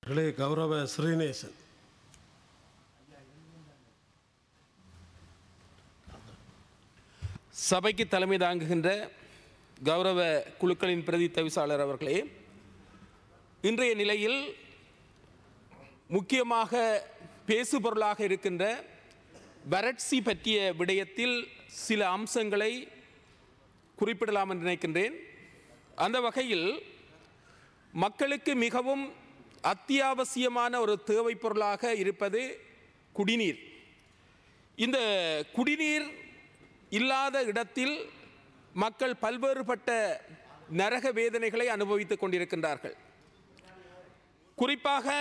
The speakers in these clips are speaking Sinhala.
கௌரவ ஸ்ரீநேசன். சபைக்கு தலைமை தாங்குகின்ற கௌரவ குழுக்களின் பிரதி தவிசாளர் அவர்களே, இன்றைய நிலையில் முக்கியமாக பேசுபொருளாக இருக்கின்ற வறட்சி பற்றிய விடயத்தில் சில அம்சங்களை குறிப்பிடலாம் என்று நினைக்கின்றேன். அந்த வகையில் மக்களுக்கு மிகவும் அத்தியாவசியமான ஒரு தேவை பொருளாக இருப்பது குடிநீர். இந்த குடிநீர் இல்லாத இடத்தில் மக்கள் பல்வேறுபட்ட நரக வேதனைகளை அனுபவித்துக் கொண்டிருக்கின்றார்கள். குறிப்பாக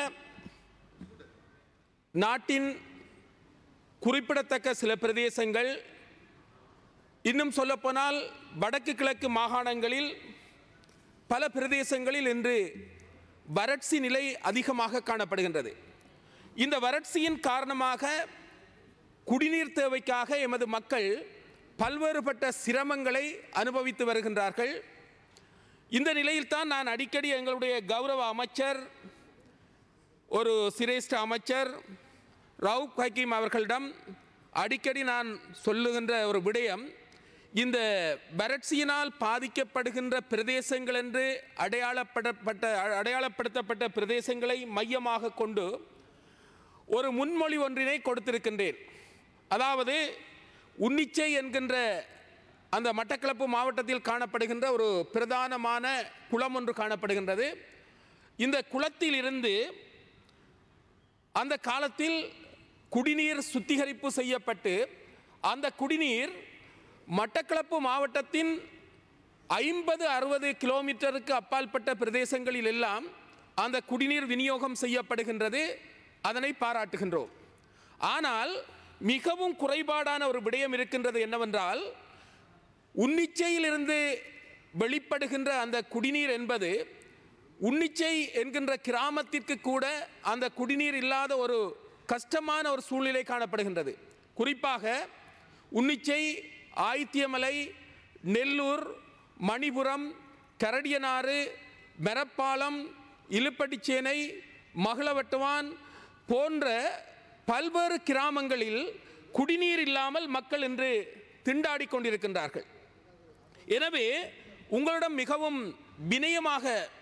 நாட்டின் குறிப்பிடத்தக்க சில பிரதேசங்கள், இன்னும் சொல்லப்போனால் வடக்கு கிழக்கு மாகாணங்களில் பல பிரதேசங்களில் இன்று வறட்சி நிலை அதிகமாக காணப்படுகின்றது. இந்த வறட்சியின் காரணமாக குடிநீர் தேவைக்காக எமது மக்கள் பல்வேறுபட்ட சிரமங்களை அனுபவித்து வருகின்றார்கள். இந்த நிலையில்தான் நான் அடிக்கடி எங்களுடைய கௌரவ அமைச்சர், ஒரு சிரேஷ்ட அமைச்சர் ரவுப் ஹக்கீம் அவர்களிடம் அடிக்கடி நான் சொல்லுகின்ற ஒரு விடயம், இந்த வறட்சியினால் பாதிக்கப்படுகின்ற பிரதேசங்கள் என்று அடையாளப்படுத்தப்பட்ட பிரதேசங்களை மையமாக கொண்டு ஒரு முன்மொழி ஒன்றினை கொடுத்திருக்கின்றேன். அதாவது உன்னிச்சை என்கின்ற அந்த மட்டக்களப்பு மாவட்டத்தில் காணப்படுகின்ற ஒரு பிரதானமான குளம் ஒன்று காணப்படுகின்றது. இந்த குளத்தில் இருந்து அந்த காலத்தில் குடிநீர் சுத்திகரிப்பு செய்யப்பட்டு அந்த குடிநீர் மட்டக்களப்பு மாவட்டத்தின் 50-60 கிலோமீட்டருக்கு அப்பாற்பட்ட பிரதேசங்களில் எல்லாம் அந்த குடிநீர் விநியோகம் செய்யப்படுகின்றது. அதனை பாராட்டுகின்றோம். ஆனால் மிகவும் குறைபாடான ஒரு விடயம் இருக்கின்றது. என்னவென்றால், உன்னிச்சையிலிருந்து வெளிப்படுகின்ற அந்த குடிநீர் என்பது உன்னிச்சை என்கின்ற கிராமத்திற்கு கூட அந்த குடிநீர் இல்லாத ஒரு கஷ்டமான ஒரு சூழ்நிலை காணப்படுகின்றது. குறிப்பாக உன்னிச்சை, ஆயித்தியமலை, நெல்லூர், மணிபுரம், கரடியனாறு, மெரப்பாலம், இலுப்பட்டிச்சேனை, மகளவட்டுவான் போன்ற பல்வேறு கிராமங்களில் குடிநீர் இல்லாமல் மக்கள் இன்று திண்டாடி கொண்டிருக்கின்றார்கள். எனவே உங்களிடம் மிகவும் வினயமாக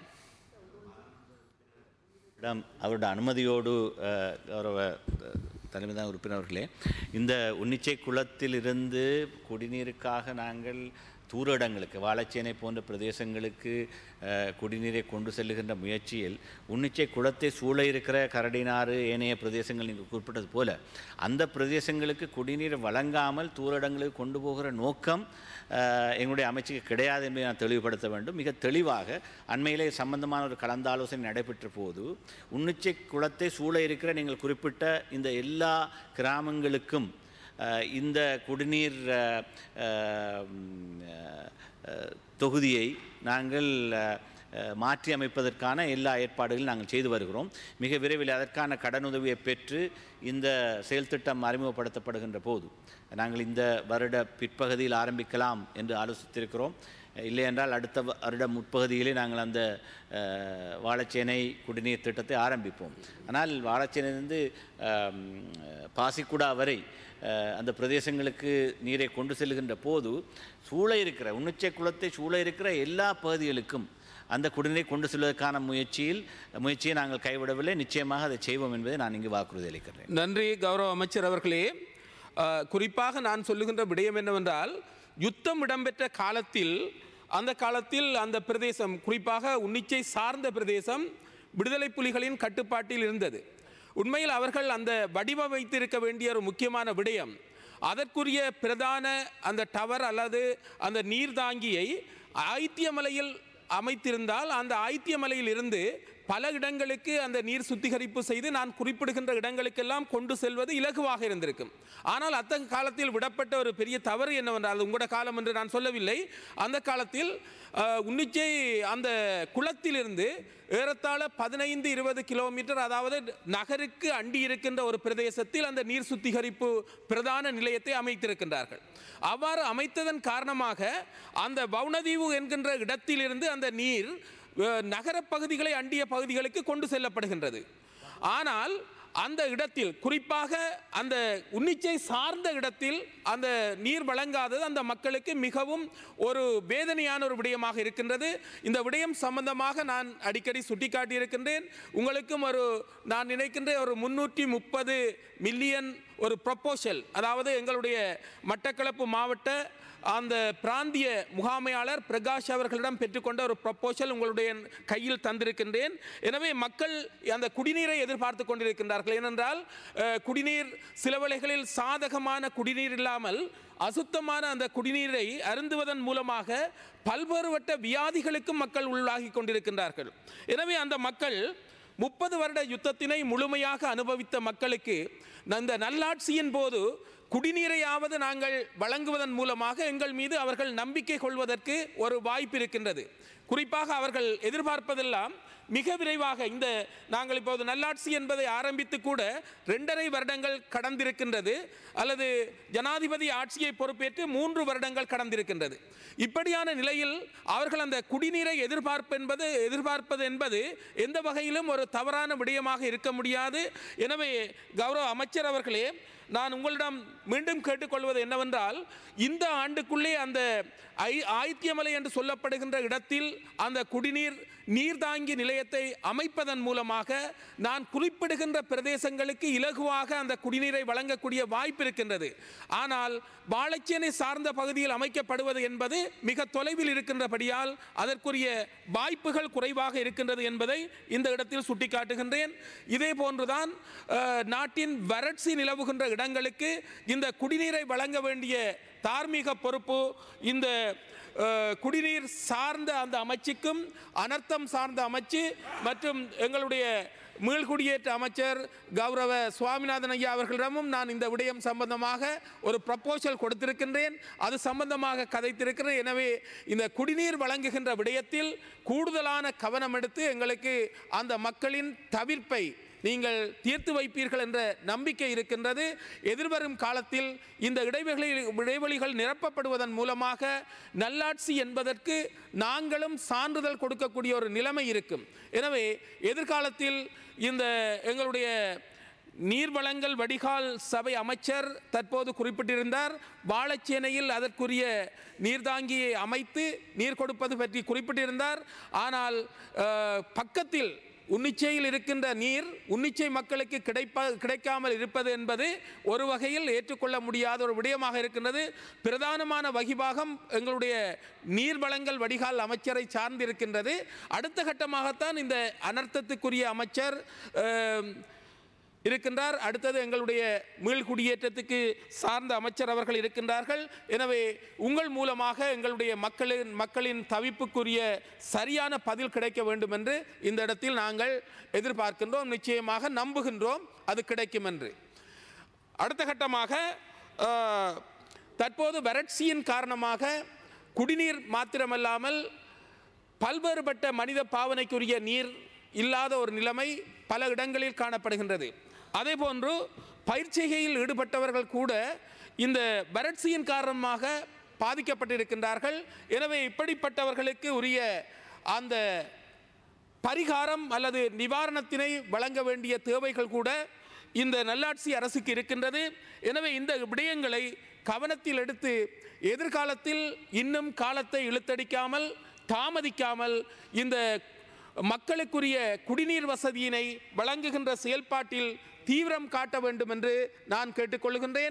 அவருடைய அனுமதியோடு கௌரவ தலைமைதான் உறுப்பினர்களே, இந்த உன்னிச்சை குளத்திலிருந்து குடிநீருக்காக நாங்கள் தூர இடங்களுக்கு, வாழைச்சேனை போன்ற பிரதேசங்களுக்கு குடிநீரை கொண்டு செல்லுகின்ற முயற்சியில் உன்னிச்சை குளத்தை சூழ இருக்கிற கரடினாறு ஏனைய பிரதேசங்கள் நீங்கள் குறிப்பிட்டது போல அந்த பிரதேசங்களுக்கு குடிநீர் வழங்காமல் தூர இடங்களுக்கு கொண்டு போகிற நோக்கம் எங்களுடைய அமைச்சுக்கு கிடையாது என்பதை நான் தெளிவுபடுத்த வேண்டும். மிக தெளிவாக அண்மையிலே சம்பந்தமான ஒரு கலந்தாலோசனை நடைபெற்ற போது உன்னிச்சை குளத்தை சூழ இருக்கிற நீங்கள் குறிப்பிட்ட இந்த எல்லா கிராமங்களுக்கும் இந்த குடிநீர் தொகுதியை நாங்கள் மாற்றி அமைப்பதற்கான எல்லா ஏற்பாடுகளும் நாங்கள் செய்து வருகிறோம். மிக விரைவில் அதற்கான கடனுதவியை பெற்று இந்த செயல் திட்டம் அறிமுகப்படுத்தப்படுகின்ற போது நாங்கள் இந்த வருட பிற்பகுதியில் ஆரம்பிக்கலாம் என்று ஆலோசித்திருக்கிறோம். இல்லை என்றால் அடுத்த வருட முற்பகுதியிலே நாங்கள் அந்த வாழைச்சேனை குடிநீர் திட்டத்தை ஆரம்பிப்போம். ஆனால் வாழைச்சேனையிலிருந்து பாசிக்குடா வரை அந்த பிரதேசங்களுக்கு நீரை கொண்டு செல்கின்ற போது சூழ இருக்கிற உன்னிச்சை குளத்தை சூழ இருக்கிற எல்லா பகுதிகளுக்கும் அந்த குடிநீரை கொண்டு செல்வதற்கான முயற்சியை நாங்கள் கைவிடவில்லை. நிச்சயமாக அதை செய்வோம் என்பதை நான் இங்கு வாக்குறுதி அளிக்கிறேன். நன்றி கௌரவ அமைச்சர் அவர்களே. குறிப்பாக நான் சொல்லுகின்ற விடயம் என்னவென்றால், யுத்தம் இடம்பெற்ற காலத்தில் அந்த பிரதேசம், குறிப்பாக உன்னிச்சை சார்ந்த பிரதேசம் விடுதலை புலிகளின் கட்டுப்பாட்டில் இருந்தது. உண்மையில் அவர்கள் அந்த வடிவமைத்திருக்க வேண்டிய ஒரு முக்கியமான விடயம், அதற்குரிய பிரதான அந்த டவர் அல்லது அந்த நீர்தாங்கியை ஆயித்தியமலையில் அமைத்திருந்தால் அந்த ஆயித்தியமலையில் இருந்து பல இடங்களுக்கு அந்த நீர் சுத்திகரிப்பு செய்து நான் குறிப்பிடுகின்ற இடங்களுக்கெல்லாம் கொண்டு செல்வது இலகுவாக இருந்திருக்கும். ஆனால் அத்தகைய காலத்தில் விடப்பட்ட ஒரு பெரிய தவறு என்னவென்றால், உங்களோட காலம் என்று நான் சொல்லவில்லை, அந்த காலத்தில் உன்னிச்சை அந்த குளத்திலிருந்து ஏறத்தாழ 15-20 கிலோமீட்டர், அதாவது நகருக்கு அண்டி இருக்கின்ற ஒரு பிரதேசத்தில் அந்த நீர் சுத்திகரிப்பு பிரதான நிலையத்தை அமைத்திருக்கின்றார்கள். அவ்வாறு அமைத்ததன் காரணமாக அந்த வவுனதீவு என்கின்ற இடத்திலிருந்து அந்த நீர் நகர பகுதிகளை அண்டிய பகுதிகளுக்கு கொண்டு செல்லப்படுகின்றது. ஆனால் அந்த இடத்தில் குறிப்பாக அந்த உன்னிச்சை சார்ந்த இடத்தில் அந்த நீர் வழங்காதது அந்த மக்களுக்கு மிகவும் ஒரு வேதனையான ஒரு விடயமாக இருக்கின்றது. இந்த விடயம் சம்பந்தமாக நான் அடிக்கடி சுட்டிக்காட்டியிருக்கின்றேன். உங்களுக்கும் நான் நினைக்கின்றேன் ஒரு 330 மில்லியன் ஒரு ப்ரொப்போசல், அதாவது எங்களுடைய மட்டக்களப்பு மாவட்ட அந்த பிராந்திய முகாமையாளர் பிரகாஷ் அவர்களிடம் பெற்றுக்கொண்ட ஒரு ப்ரொப்போசல் உங்களுடைய கையில் தந்திருக்கின்றேன். எனவே மக்கள் அந்த குடிநீரை எதிர்பார்த்து கொண்டிருக்கின்றார்கள். ஏனென்றால் குடிநீர் சில வேளைகளில் சாதகமான குடிநீர் இல்லாமல் அசுத்தமான அந்த குடிநீரை அருந்துவதன் மூலமாக பல்வேறுபட்ட வியாதிகளுக்கும் மக்கள் உள்ளாகி கொண்டிருக்கின்றார்கள். எனவே அந்த மக்கள் 30 வருட யுத்தத்தினை முழுமையாக அனுபவித்த மக்களுக்கு இந்த நல்லாட்சியின் போது குடிநீரையாவது நாங்கள் வழங்குவதன் மூலமாக எங்கள் மீது அவர்கள் நம்பிக்கை கொள்வதற்கு ஒரு வாய்ப்பு இருக்கின்றது. குறிப்பாக அவர்கள் எதிர்பார்ப்பதெல்லாம் மிக விரைவாக இந்த நாங்கள் இப்போது நல்லாட்சி என்பதை ஆரம்பித்து கூட 2.5 வருடங்கள் கடந்திருக்கின்றது, அல்லது ஜனாதிபதி ஆட்சியை பொறுப்பேற்று 3 வருடங்கள் கடந்திருக்கின்றது. இப்படியான நிலையில் அவர்கள் அந்த குடிநீரை எதிர்பார்ப்பது என்பது எந்த வகையிலும் ஒரு தவறான விடயமாக இருக்க முடியாது. எனவே கௌரவ அமைச்சர் அவர்களே, நான் உங்களிடம் மீண்டும் கேட்டுக்கொள்வது என்னவென்றால், இந்த ஆண்டுக்குள்ளே அந்த ஆயித்தியமலை என்று சொல்லப்படுகின்ற இடத்தில் அந்த குடிநீர் நீர்தாங்கி நிலையத்தை அமைப்பதன் மூலமாக நான் குறிப்பிடுகின்ற பிரதேசங்களுக்கு இலகுவாக அந்த குடிநீரை வழங்கக்கூடிய வாய்ப்பு இருக்கின்றது. ஆனால் வாழைச்சேனை சார்ந்த பகுதியில் அமைக்கப்படுவது என்பது மிக தொலைவில் இருக்கின்றபடியால் அதற்குரிய வாய்ப்புகள் குறைவாக இருக்கின்றது என்பதை இந்த இடத்தில் சுட்டிக்காட்டுகின்றேன். இதே போன்றுதான் நாட்டின் வறட்சி நிலவுகின்ற இடங்களுக்கு இந்த குடிநீரை வழங்க வேண்டிய தார்மீக பொறுப்பு இந்த குடிநீர் சார்ந்த அந்த அமைச்சுக்கும் அனர்த்தம் சார்ந்த அமைச்சு மற்றும் எங்களுடைய மீள்குடியேற்ற அமைச்சர் கௌரவ சுவாமிநாதன் ஐயா அவர்களிடமும் நான் இந்த விடயம் சம்பந்தமாக ஒரு ப்ரப்போசல் கொடுத்திருக்கின்றேன். அது சம்பந்தமாக கதைத்திருக்கிறேன். எனவே இந்த குடிநீர் வழங்குகின்ற விடயத்தில் கூடுதலான கவனம் எடுத்து எங்களுக்கு அந்த மக்களின் தவிர்ப்பை நீங்கள் தீர்த்து வைப்பீர்கள் என்ற நம்பிக்கை இருக்கின்றது. எதிர்வரும் காலத்தில் இந்த இடைவெளிகள் நிரப்பப்படுவதன் மூலமாக நல்லாட்சி என்பதற்கு நாங்களும் சான்றிதழ் கொடுக்கக்கூடிய ஒரு நிலைமை இருக்கும். எனவே எதிர்காலத்தில் இந்த எங்களுடைய நீர்வளங்கள் வடிகால் சபை அமைச்சர் தற்போது குறிப்பிட்டிருந்தார், வாழைச்சேனையில் அதற்குரிய நீர்தாங்கியை அமைத்து நீர் கொடுப்பது பற்றி குறிப்பிட்டிருந்தார். ஆனால் பக்கத்தில் உன்னிச்சையில் இருக்கின்ற நீர் உன்னிச்சை மக்களுக்கு கிடைக்காமல் இருப்பது என்பது ஒரு வகையில் ஏற்றுக்கொள்ள முடியாத ஒரு விடயமாக இருக்கின்றது. பிரதானமான வகிபாகம் எங்களுடைய நீர்வளங்கள் வடிகால் அமைச்சரை சார்ந்திருக்கின்றது. அடுத்த கட்டமாகத்தான் இந்த அனர்த்தத்துக்குரிய அமைச்சர் இருக்கின்றார். அடுத்தது எங்களுடைய மீள்குடியேற்றத்துக்கு சார்ந்த அமைச்சர் அவர்கள் இருக்கின்றார்கள். எனவே உங்கள் மூலமாக எங்களுடைய மக்களின் தவிப்புக்குரிய சரியான பதில் கிடைக்க வேண்டும் என்று இந்த இடத்தில் நாங்கள் எதிர்பார்க்கின்றோம். நிச்சயமாக நம்புகின்றோம் அது கிடைக்கும் என்று. அடுத்த கட்டமாக தற்போது வறட்சியின் காரணமாக குடிநீர் மாத்திரமல்லாமல் பல்வேறுபட்ட மனித பாவனைக்குரிய நீர் இல்லாத ஒரு நிலைமை பல இடங்களில் காணப்படுகின்றது. அதேபோன்று பயிர்ச்செய்கையில் ஈடுபட்டவர்கள் கூட இந்த வறட்சியின் காரணமாக பாதிக்கப்பட்டிருக்கின்றார்கள். எனவே இப்படிப்பட்டவர்களுக்கு உரிய அந்த பரிகாரம் அல்லது நிவாரணத்தினை வழங்க வேண்டிய தேவைகள் கூட இந்த நல்லாட்சி அரசுக்கு இருக்கின்றது. எனவே இந்த விடயங்களை கவனத்தில் எடுத்து எதிர்காலத்தில் இன்னும் காலத்தை இழுத்தடிக்காமல் தாமதிக்காமல் இந்த மக்களுக்குரிய குடிநீர் வசதியினை வழங்குகின்ற செயல்பாட்டில் தீவிரம் காட்ட வேண்டும் என்று நான் கேட்டுக்கொள்கின்றேன்.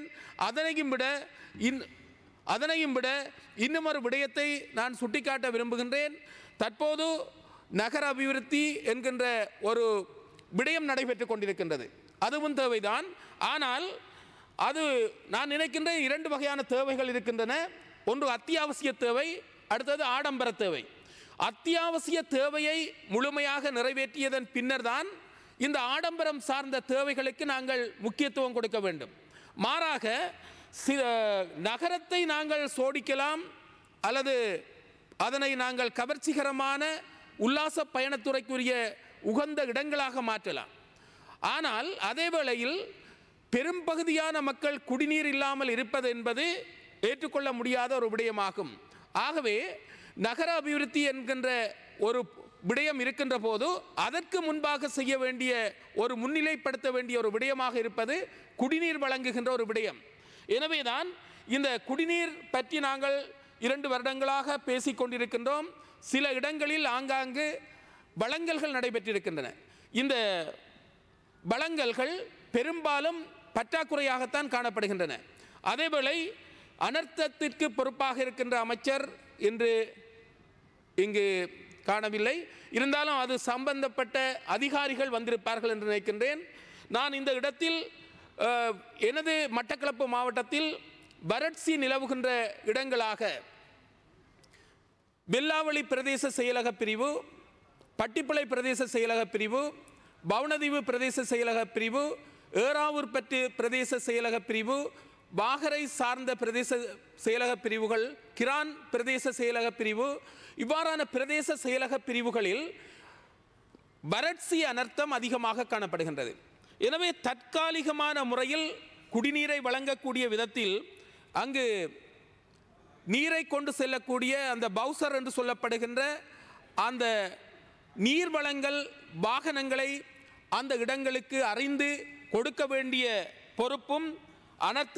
அதனையும் விட இன்னும் ஒரு விடயத்தை நான் சுட்டிக்காட்ட விரும்புகின்றேன். தற்போது நகர அபிவிருத்தி என்கின்ற ஒரு விடயம் நடைபெற்று கொண்டிருக்கின்றது. அதுவும் தேவைதான். ஆனால் அது நான் நினைக்கின்ற 2 வகையான தேவைகள் இருக்கின்றன. ஒன்று அத்தியாவசிய தேவை, அடுத்தது ஆடம்பர தேவை. அத்தியாவசிய தேவையை முழுமையாக நிறைவேற்றியதன் பின்னர் தான் இந்த ஆடம்பரம் சார்ந்த தேவைகளுக்கு நாங்கள் முக்கியத்துவம் கொடுக்க வேண்டும். மாறாக நகரத்தை நாங்கள் சோடிக்கலாம் அல்லது அதனை நாங்கள் கவர்ச்சிகரமான உல்லாச பயணத்துறைக்குரிய உகந்த இடங்களாக மாற்றலாம். ஆனால் அதே வேளையில் பெரும்பகுதியான மக்கள் குடிநீர் இல்லாமல் இருப்பது என்பது ஏற்றுக்கொள்ள முடியாத ஒரு விடயமாகும். ஆகவே நகர அபிவிருத்தி என்கின்ற ஒரு விடயம் இருக்கின்ற போது அதற்கு முன்பாக செய்ய வேண்டிய ஒரு முன்னிலைப்படுத்த வேண்டிய ஒரு விடயமாக இருப்பது குடிநீர் வழங்குகின்ற ஒரு விடயம். எனவேதான் இந்த குடிநீர் பற்றி நாங்கள் 2 வருடங்களாக பேசிக் கொண்டிருக்கின்றோம். சில இடங்களில் ஆங்காங்கு வழங்கல்கள் நடைபெற்றிருக்கின்றன. இந்த வழங்கல்கள் பெரும்பாலும் பற்றாக்குறையாகத்தான் காணப்படுகின்றன. அதேவேளை அனர்த்தத்திற்கு பொறுப்பாக இருக்கின்ற அமைச்சர் இன்று இங்கு காணவில்லை. இருந்தாலும் அது சம்பந்தப்பட்ட அதிகாரிகள் வந்திருப்பார்கள் என்று நினைக்கின்றேன். நான் இந்த இடத்தில் எனது மட்டக்களப்பு மாவட்டத்தில் வறட்சி நிலவுகின்ற இடங்களாக வெல்லாவளி பிரதேச செயலக பிரிவு, பட்டிப்பளை பிரதேச செயலக பிரிவு, பவுனதீவு பிரதேச செயலக பிரிவு, ஏறாவூர்பற்று பிரதேச செயலக பிரிவு, வாகரை சார்ந்த பிரதேச செயலக பிரிவுகள், கிரான் பிரதேச செயலக பிரிவு, இவ்வாறான பிரதேச செயலக பிரிவுகளில் வறட்சி அனர்த்தம் அதிகமாக காணப்படுகின்றது. எனவே தற்காலிகமான முறையில் குடிநீரை வழங்கக்கூடிய விதத்தில் அங்கு நீரை கொண்டு செல்லக்கூடிய அந்த பவுசர் என்று சொல்லப்படுகின்ற அந்த நீர் வழங்கல் வாகனங்களை அந்த இடங்களுக்கு அறிந்து கொடுக்க வேண்டிய பொறுப்பும் அனர்த்த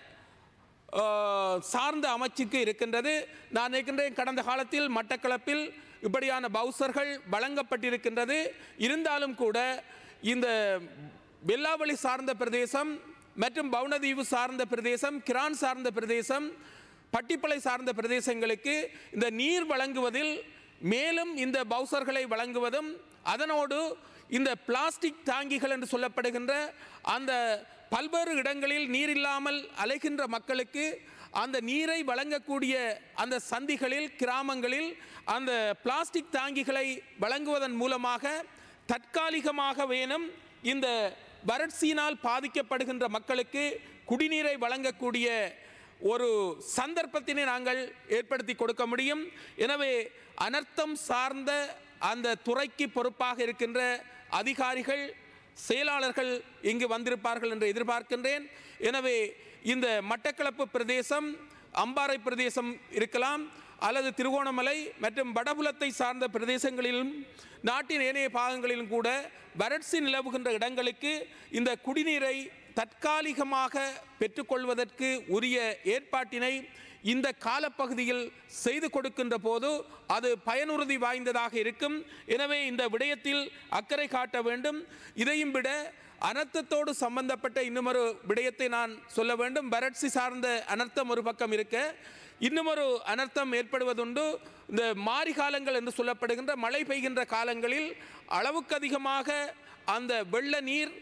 சார்ந்த அமைச்சுக்கு இருக்கின்றது. நான் நினைக்கின்றேன் கடந்த காலத்தில் மட்டக்களப்பில் இப்படியான பவுசர்கள் வழங்கப்பட்டிருக்கின்றது. இருந்தாலும் கூட இந்த வெல்லாவளி சார்ந்த பிரதேசம் மற்றும் பவுனதீவு சார்ந்த பிரதேசம், கிரான் சார்ந்த பிரதேசம், பட்டிப்பளை சார்ந்த பிரதேசங்களுக்கு இந்த நீர் வழங்குவதில் மேலும் இந்த பவுசர்களை வழங்குவதும் அதனோடு இந்த பிளாஸ்டிக் தாங்கிகள் என்று சொல்லப்படுகின்ற அந்த பல்வேறு இடங்களில் நீர் இல்லாமல் அலைகின்ற மக்களுக்கு அந்த நீரை வழங்கக்கூடிய அந்த சந்திகளில் கிராமங்களில் அந்த பிளாஸ்டிக் தாங்கிகளை வழங்குவதன் மூலமாக தற்காலிகமாக வேணும் இந்த வறட்சியினால் பாதிக்கப்படுகின்ற மக்களுக்கு குடிநீரை வழங்கக்கூடிய ஒரு சந்தர்ப்பத்தினை நாங்கள் ஏற்படுத்தி கொடுக்க முடியும். எனவே அனர்த்தம் சார்ந்த அந்த துறைக்கு பொறுப்பாக இருக்கின்ற அதிகாரிகள், செயலாளர்கள் இங்கு வந்திருப்பார்கள் என்று எதிர்பார்க்கின்றேன். எனவே இந்த மட்டக்களப்பு பிரதேசம், அம்பாறை பிரதேசம் இருக்கலாம், அல்லது திருகோணமலை மற்றும் வடபுலத்தை சார்ந்த பிரதேசங்களிலும் நாட்டின் ஏனைய பாகங்களிலும் கூட வறட்சி நிலவுகின்ற இடங்களுக்கு இந்த குடிநீரை தற்காலிகமாக பெற்றுக்கொள்வதற்கு உரிய ஏற்பாட்டினை இந்த காலப்பகுதியில் செய்து கொடுக்கின்ற போது அது பயனுறுதி வாய்ந்ததாக இருக்கும். எனவே இந்த விடயத்தில் அக்கறை காட்ட வேண்டும். இதையும் விட அனர்த்தத்தோடு சம்பந்தப்பட்ட இன்னுமொரு விடயத்தை நான் சொல்ல வேண்டும். வறட்சி சார்ந்த அனர்த்தம் ஒரு பக்கம் இருக்க, இன்னுமொரு அனர்த்தம் ஏற்படுவதுண்டு. இந்த மாரி காலங்கள் என்று சொல்லப்படுகின்ற மழை பெய்கின்ற காலங்களில் அளவுக்கு அதிகமாக அந்த வெள்ள நீர்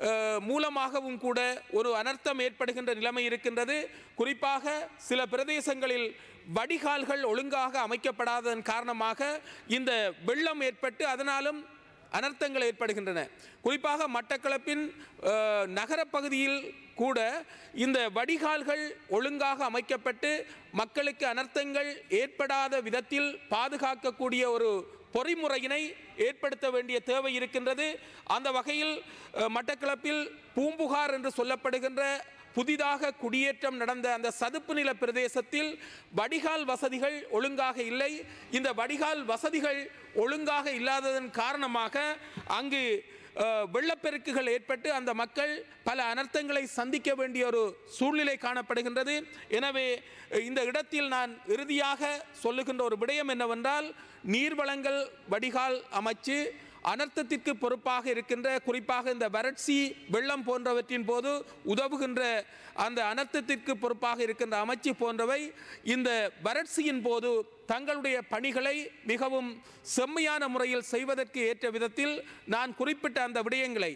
மூலமாகவும் கூட ஒரு அனர்த்தம் ஏற்படுகின்ற நிலைமை இருக்கின்றது. குறிப்பாக சில பிரதேசங்களில் வடிகால்கள் ஒழுங்காக அமைக்கப்படாததன் காரணமாக இந்த வெள்ளம் ஏற்பட்டு அதனாலும் அனர்த்தங்கள் ஏற்படுகின்றன. குறிப்பாக மட்டக்களப்பின் நகரப்பகுதியில் கூட இந்த வடிகால்கள் ஒழுங்காக அமைக்கப்பட்டு மக்களுக்கு அனர்த்தங்கள் ஏற்படாத விதத்தில் பாதுகாக்கக்கூடிய ஒரு பொறிமுறையினை ஏற்படுத்த வேண்டிய தேவை இருக்கின்றது. அந்த வகையில் மட்டக்களப்பில் பூம்புகார் என்று சொல்லப்படுகின்ற புதிதாக குடியேற்றம் நடந்த அந்த சதுப்பு நில பிரதேசத்தில் வடிகால் வசதிகள் ஒழுங்காக இல்லை. இந்த வடிகால் வசதிகள் ஒழுங்காக இல்லாததன் காரணமாக அங்கு வெள்ளப்பெருக்குகள் ஏற்பட்டு அந்த மக்கள் பல அனர்த்தங்களை சந்திக்க வேண்டிய ஒரு சூழ்நிலை காணப்படுகின்றது. எனவே இந்த இடத்தில் நான் இறுதியாக சொல்லுகின்ற ஒரு விடயம் என்னவென்றால், நீர் வழங்கல் வடிகால் அமைச்சு அனர்த்தத்திற்கு பொறுப்பாக இருக்கின்ற, குறிப்பாக இந்த வறட்சி வெள்ளம் போன்றவற்றின் போது உதவுகின்ற அந்த அனர்த்தத்திற்கு பொறுப்பாக இருக்கின்ற அமைச்சு போன்றவை இந்த வறட்சியின் போது தங்களுடைய பணிகளை மிகவும் செம்மையான முறையில் செய்வதற்கு ஏற்ற விதத்தில் நான் குறிப்பிட்ட அந்த விடயங்களை,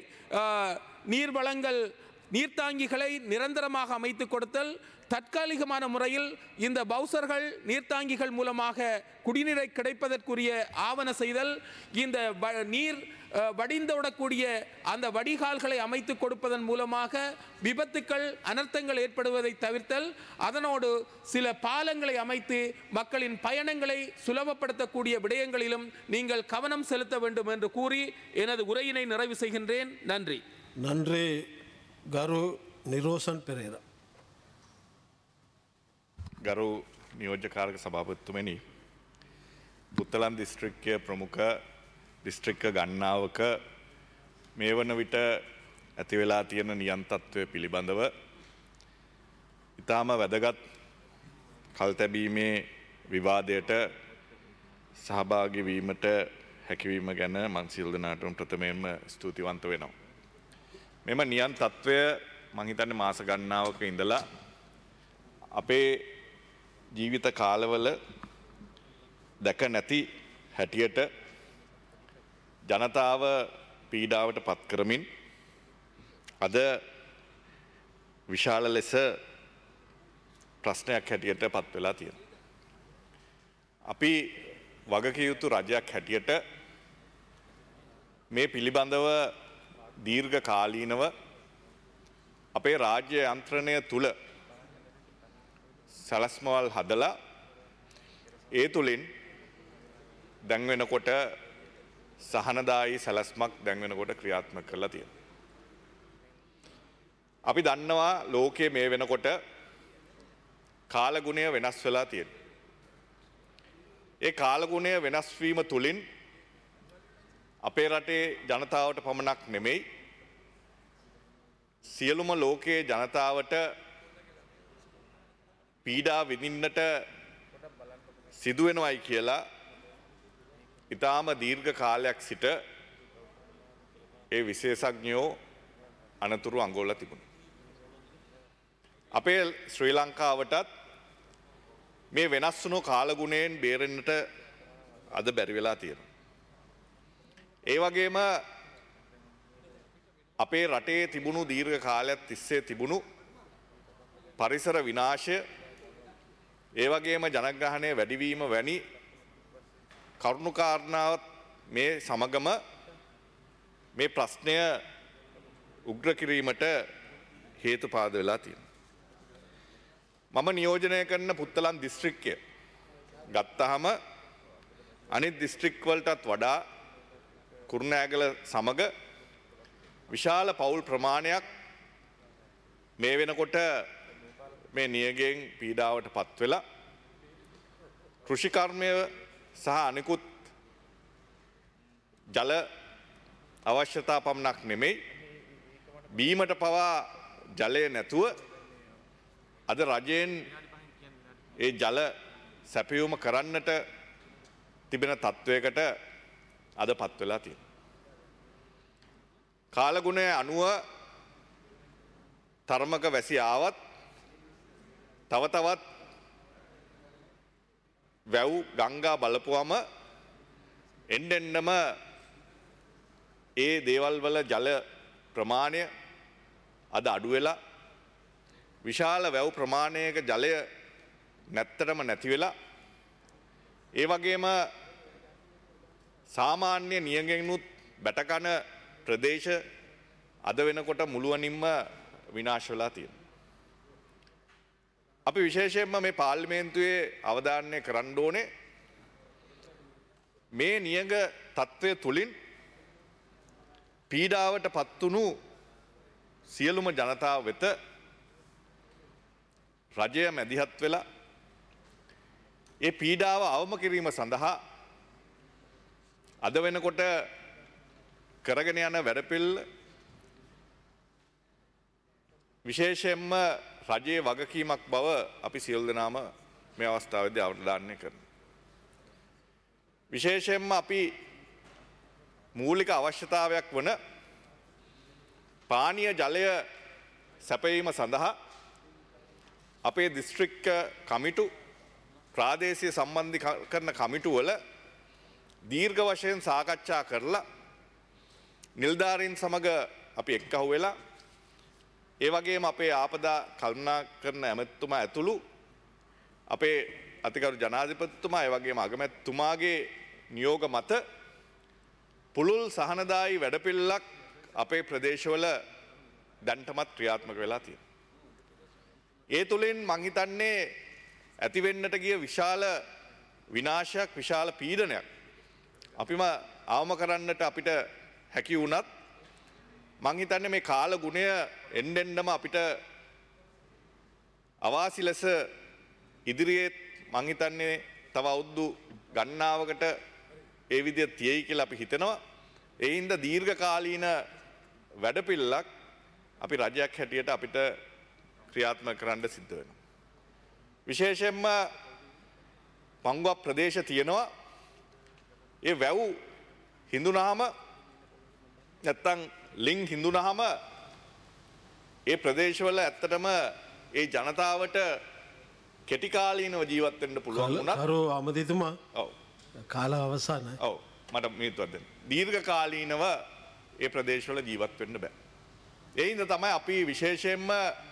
நீர் வழங்கல் நீர்த்தாங்கிகளை நிரந்தரமாக அமைத்து கொடுத்தல், தற்காலிகமான முறையில் இந்த பவுசர்கள் நீர்த்தாங்கிகள் மூலமாக குடிநீரை கிடைப்பதற்குரிய ஆவண செய்தல், இந்த நீர் வடிந்தோடக்கூடிய அந்த வடிகால்களை அமைத்து கொடுப்பதன் மூலமாக விபத்துக்கள் அனர்த்தங்கள் ஏற்படுவதை தவிர்த்தல், அதனோடு சில பாலங்களை அமைத்து மக்களின் பயணங்களை சுலபப்படுத்தக்கூடிய விடயங்களிலும் நீங்கள் கவனம் செலுத்த வேண்டும் என்று கூறி எனது உரையினை நிறைவு செய்கின்றேன். நன்றி. நன்றி. ගරු නිරෝෂන් පෙරේරා. ගරු නියෝජ්‍යකාරක සභාපතිතුමනි, පුත්තලම් දිස්ත්‍රික්කය ප්‍රමුඛ දිස්ත්‍රික්ක ගණනාවක මේ වන විට ඇති වෙලා තියෙන නියන්තත්වය පිළිබඳව ඉතාම වැදගත් කල් තැබීමේ විවාදයට සහභාගී වීමට හැකිවීම ගැන මං සියලු දෙනාටම ප්‍රථමයෙන්ම ස්තුතිවන්ත වෙනවා. මෙම නියන් තත්වය මං හිතන්නේ මාස ගණනාවක ඉඳලා අපේ ජීවිත කාලවල දැක නැති හැටියට ජනතාව පීඩාවට පත් කරමින් අද විශාල ලෙස ප්‍රශ්නයක් හැටියට පත් වෙලා තියෙනවා. අපි වගකිව යුතු රජයක් හැටියට මේ පිළිබඳව දීර්ඝ කාලීනව අපේ රාජ්‍ය යන්ත්‍රණය තුල සලස්මවල් හදලා ඒ තුලින් දැන් වෙනකොට සහනදායී සැලැස්මක් දැන් වෙනකොට ක්‍රියාත්මක කරලා තියෙනවා. අපි දන්නවා ලෝකයේ මේ වෙනකොට කාලගුණය වෙනස් වෙලා තියෙනවා. ඒ කාලගුණය වෙනස් වීම තුලින් අපේ රටේ ජනතාවට පමණක් නෙමෙයි සියලුම ලෝකයේ ජනතාවට පීඩා විඳින්නට සිදු වෙනවයි කියලා ඉතාම දීර්ඝ කාලයක් සිට ඒ විශේෂඥයෝ අනතුරු අඟවලා තිබුණා. අපේ ශ්‍රී ලංකාවටත් මේ වෙනස් වුණු කාලගුණයෙන් බේරෙන්නට අද බැරි වෙලා තියෙනවා. ඒ වගේම අපේ රටේ තිබුණු දීර්ඝ කාලයක් තිස්සේ තිබුණු පරිසර විනාශය ඒ වගේම ජනග්‍රහණය වැඩිවීම වැනි කරුණු කාරණාවත් මේ සමගම මේ ප්‍රශ්නය උග්‍ර කිරීමට හේතුපාද වෙලා තියෙනවා. මම නියෝජනය කරන පුත්තලම් දිස්ත්‍රික්කය ගත්තාම අනිත් දිස්ත්‍රික් වලටත් වඩා කුරුණෑගල සමග විශාල පවුල් ප්‍රමාණයක් මේ වෙනකොට මේ නියගයෙන් පීඩාවට පත් වෙලා කෘෂිකර්මය සහ අනිකුත් ජල අවශ්‍යතා පමණක් නෙමෙයි බීමට පවා ජලය නැතුව අද රජයෙන් ඒ ජල සැපයුම කරන්නට තිබෙන තත්වයකට අද පත් වෙලා තියෙනවා. කාලගුණය අනුව තරමක වැසි ආවත් තව තවත් වැව් ගංගා බලපුවම එන්නෙන්නම ඒ දේවල් වල ජල ප්‍රමාණය අද අඩු වෙලා විශාල වැව් ප්‍රමාණයක ජලය නැත්තටම නැති වෙලා ඒ වගේම සාමාන්‍ය නියගෙනුත් බැටකන ප්‍රදේශ අද වෙනකොට මුළුවනින්ම විනාශ වෙලා තියෙනවා. අපි විශේෂයෙන්ම මේ පාර්ලිමේන්තුවේ අවධානය කරන්න ඕනේ මේ නියඟ තත්ත්වය තුලින් පීඩාවට පත්වුණු සියලුම ජනතාව වෙත රජය මැදිහත් වෙලා ඒ පීඩාව අවම කිරීම සඳහා අද වෙනකොට කරගෙන යන වැඩපිළිවෙල විශේෂයෙන්ම රජයේ වගකීමක් බව අපි සියලු දෙනාම මේ අවස්ථාවේදී අවධාරණය කරනවා. විශේෂයෙන්ම අපි මූලික අවශ්‍යතාවයක් වන පානීය ජලය සැපයීම සඳහා අපේ දිස්ත්‍රික්ක කමිටු ප්‍රාදේශීය සම්බන්ධීකරණ කමිටු වල දීර්ඝ වශයෙන් සාකච්ඡා කරලා නිලධාරීන් සමග අපි එක්කහුව වෙලා ඒ වගේම අපේ ආපදා කළමනාකරණ ඇමතිතුමා ඇතුළු අපේ අතිගරු ජනාධිපතිතුමා ඒ වගේම අගමැතිතුමාගේ නියෝග මත පුළුල් සහනදායී වැඩපිළිවෙලක් අපේ ප්‍රදේශවල දැන්ටමත් ක්‍රියාත්මක වෙලා තියෙනවා. ඒ තුලින් මං හිතන්නේ ඇති වෙන්නට ගිය විශාල විනාශයක් විශාල පීඩනයක් අපිම අවම කරන්නට අපිට හැකි වුණත් මං හිතන්නේ මේ කාල ගුණය එන්නෙන්නම අපිට අවාසි ලෙස ඉදිරියේ මං හිතන්නේ තව අවුරුදු ගණනාවකට ඒ විදිහට තියෙයි කියලා අපි හිතනවා. ඒ හින්දා දීර්ඝකාලීන වැඩපිළිවෙලක් අපි රජයක් හැටියට අපිට ක්‍රියාත්මක කරන්න සිද්ධ වෙනවා. විශේෂයෙන්ම පංගුවක් ප්‍රදේශ තියෙනවා. ඒ වැව් හිඳුනහම නැත්තම් ලිං හිඳුනහම ඒ ප්‍රදේශවල ඇත්තටම ඒ ජනතාවට කෙටි කාලීනව ජීවත් වෙන්න පුළුවන් වුණා. කරු අමතිතුමා ඔව්. කාල අවසానයි. ඔව්. මට මිනිත්තුවක් දෙන්න. දීර්ඝ කාලීනව ඒ ප්‍රදේශවල ජීවත් වෙන්න බෑ. ඒ හින්දා තමයි අපි විශේෂයෙන්ම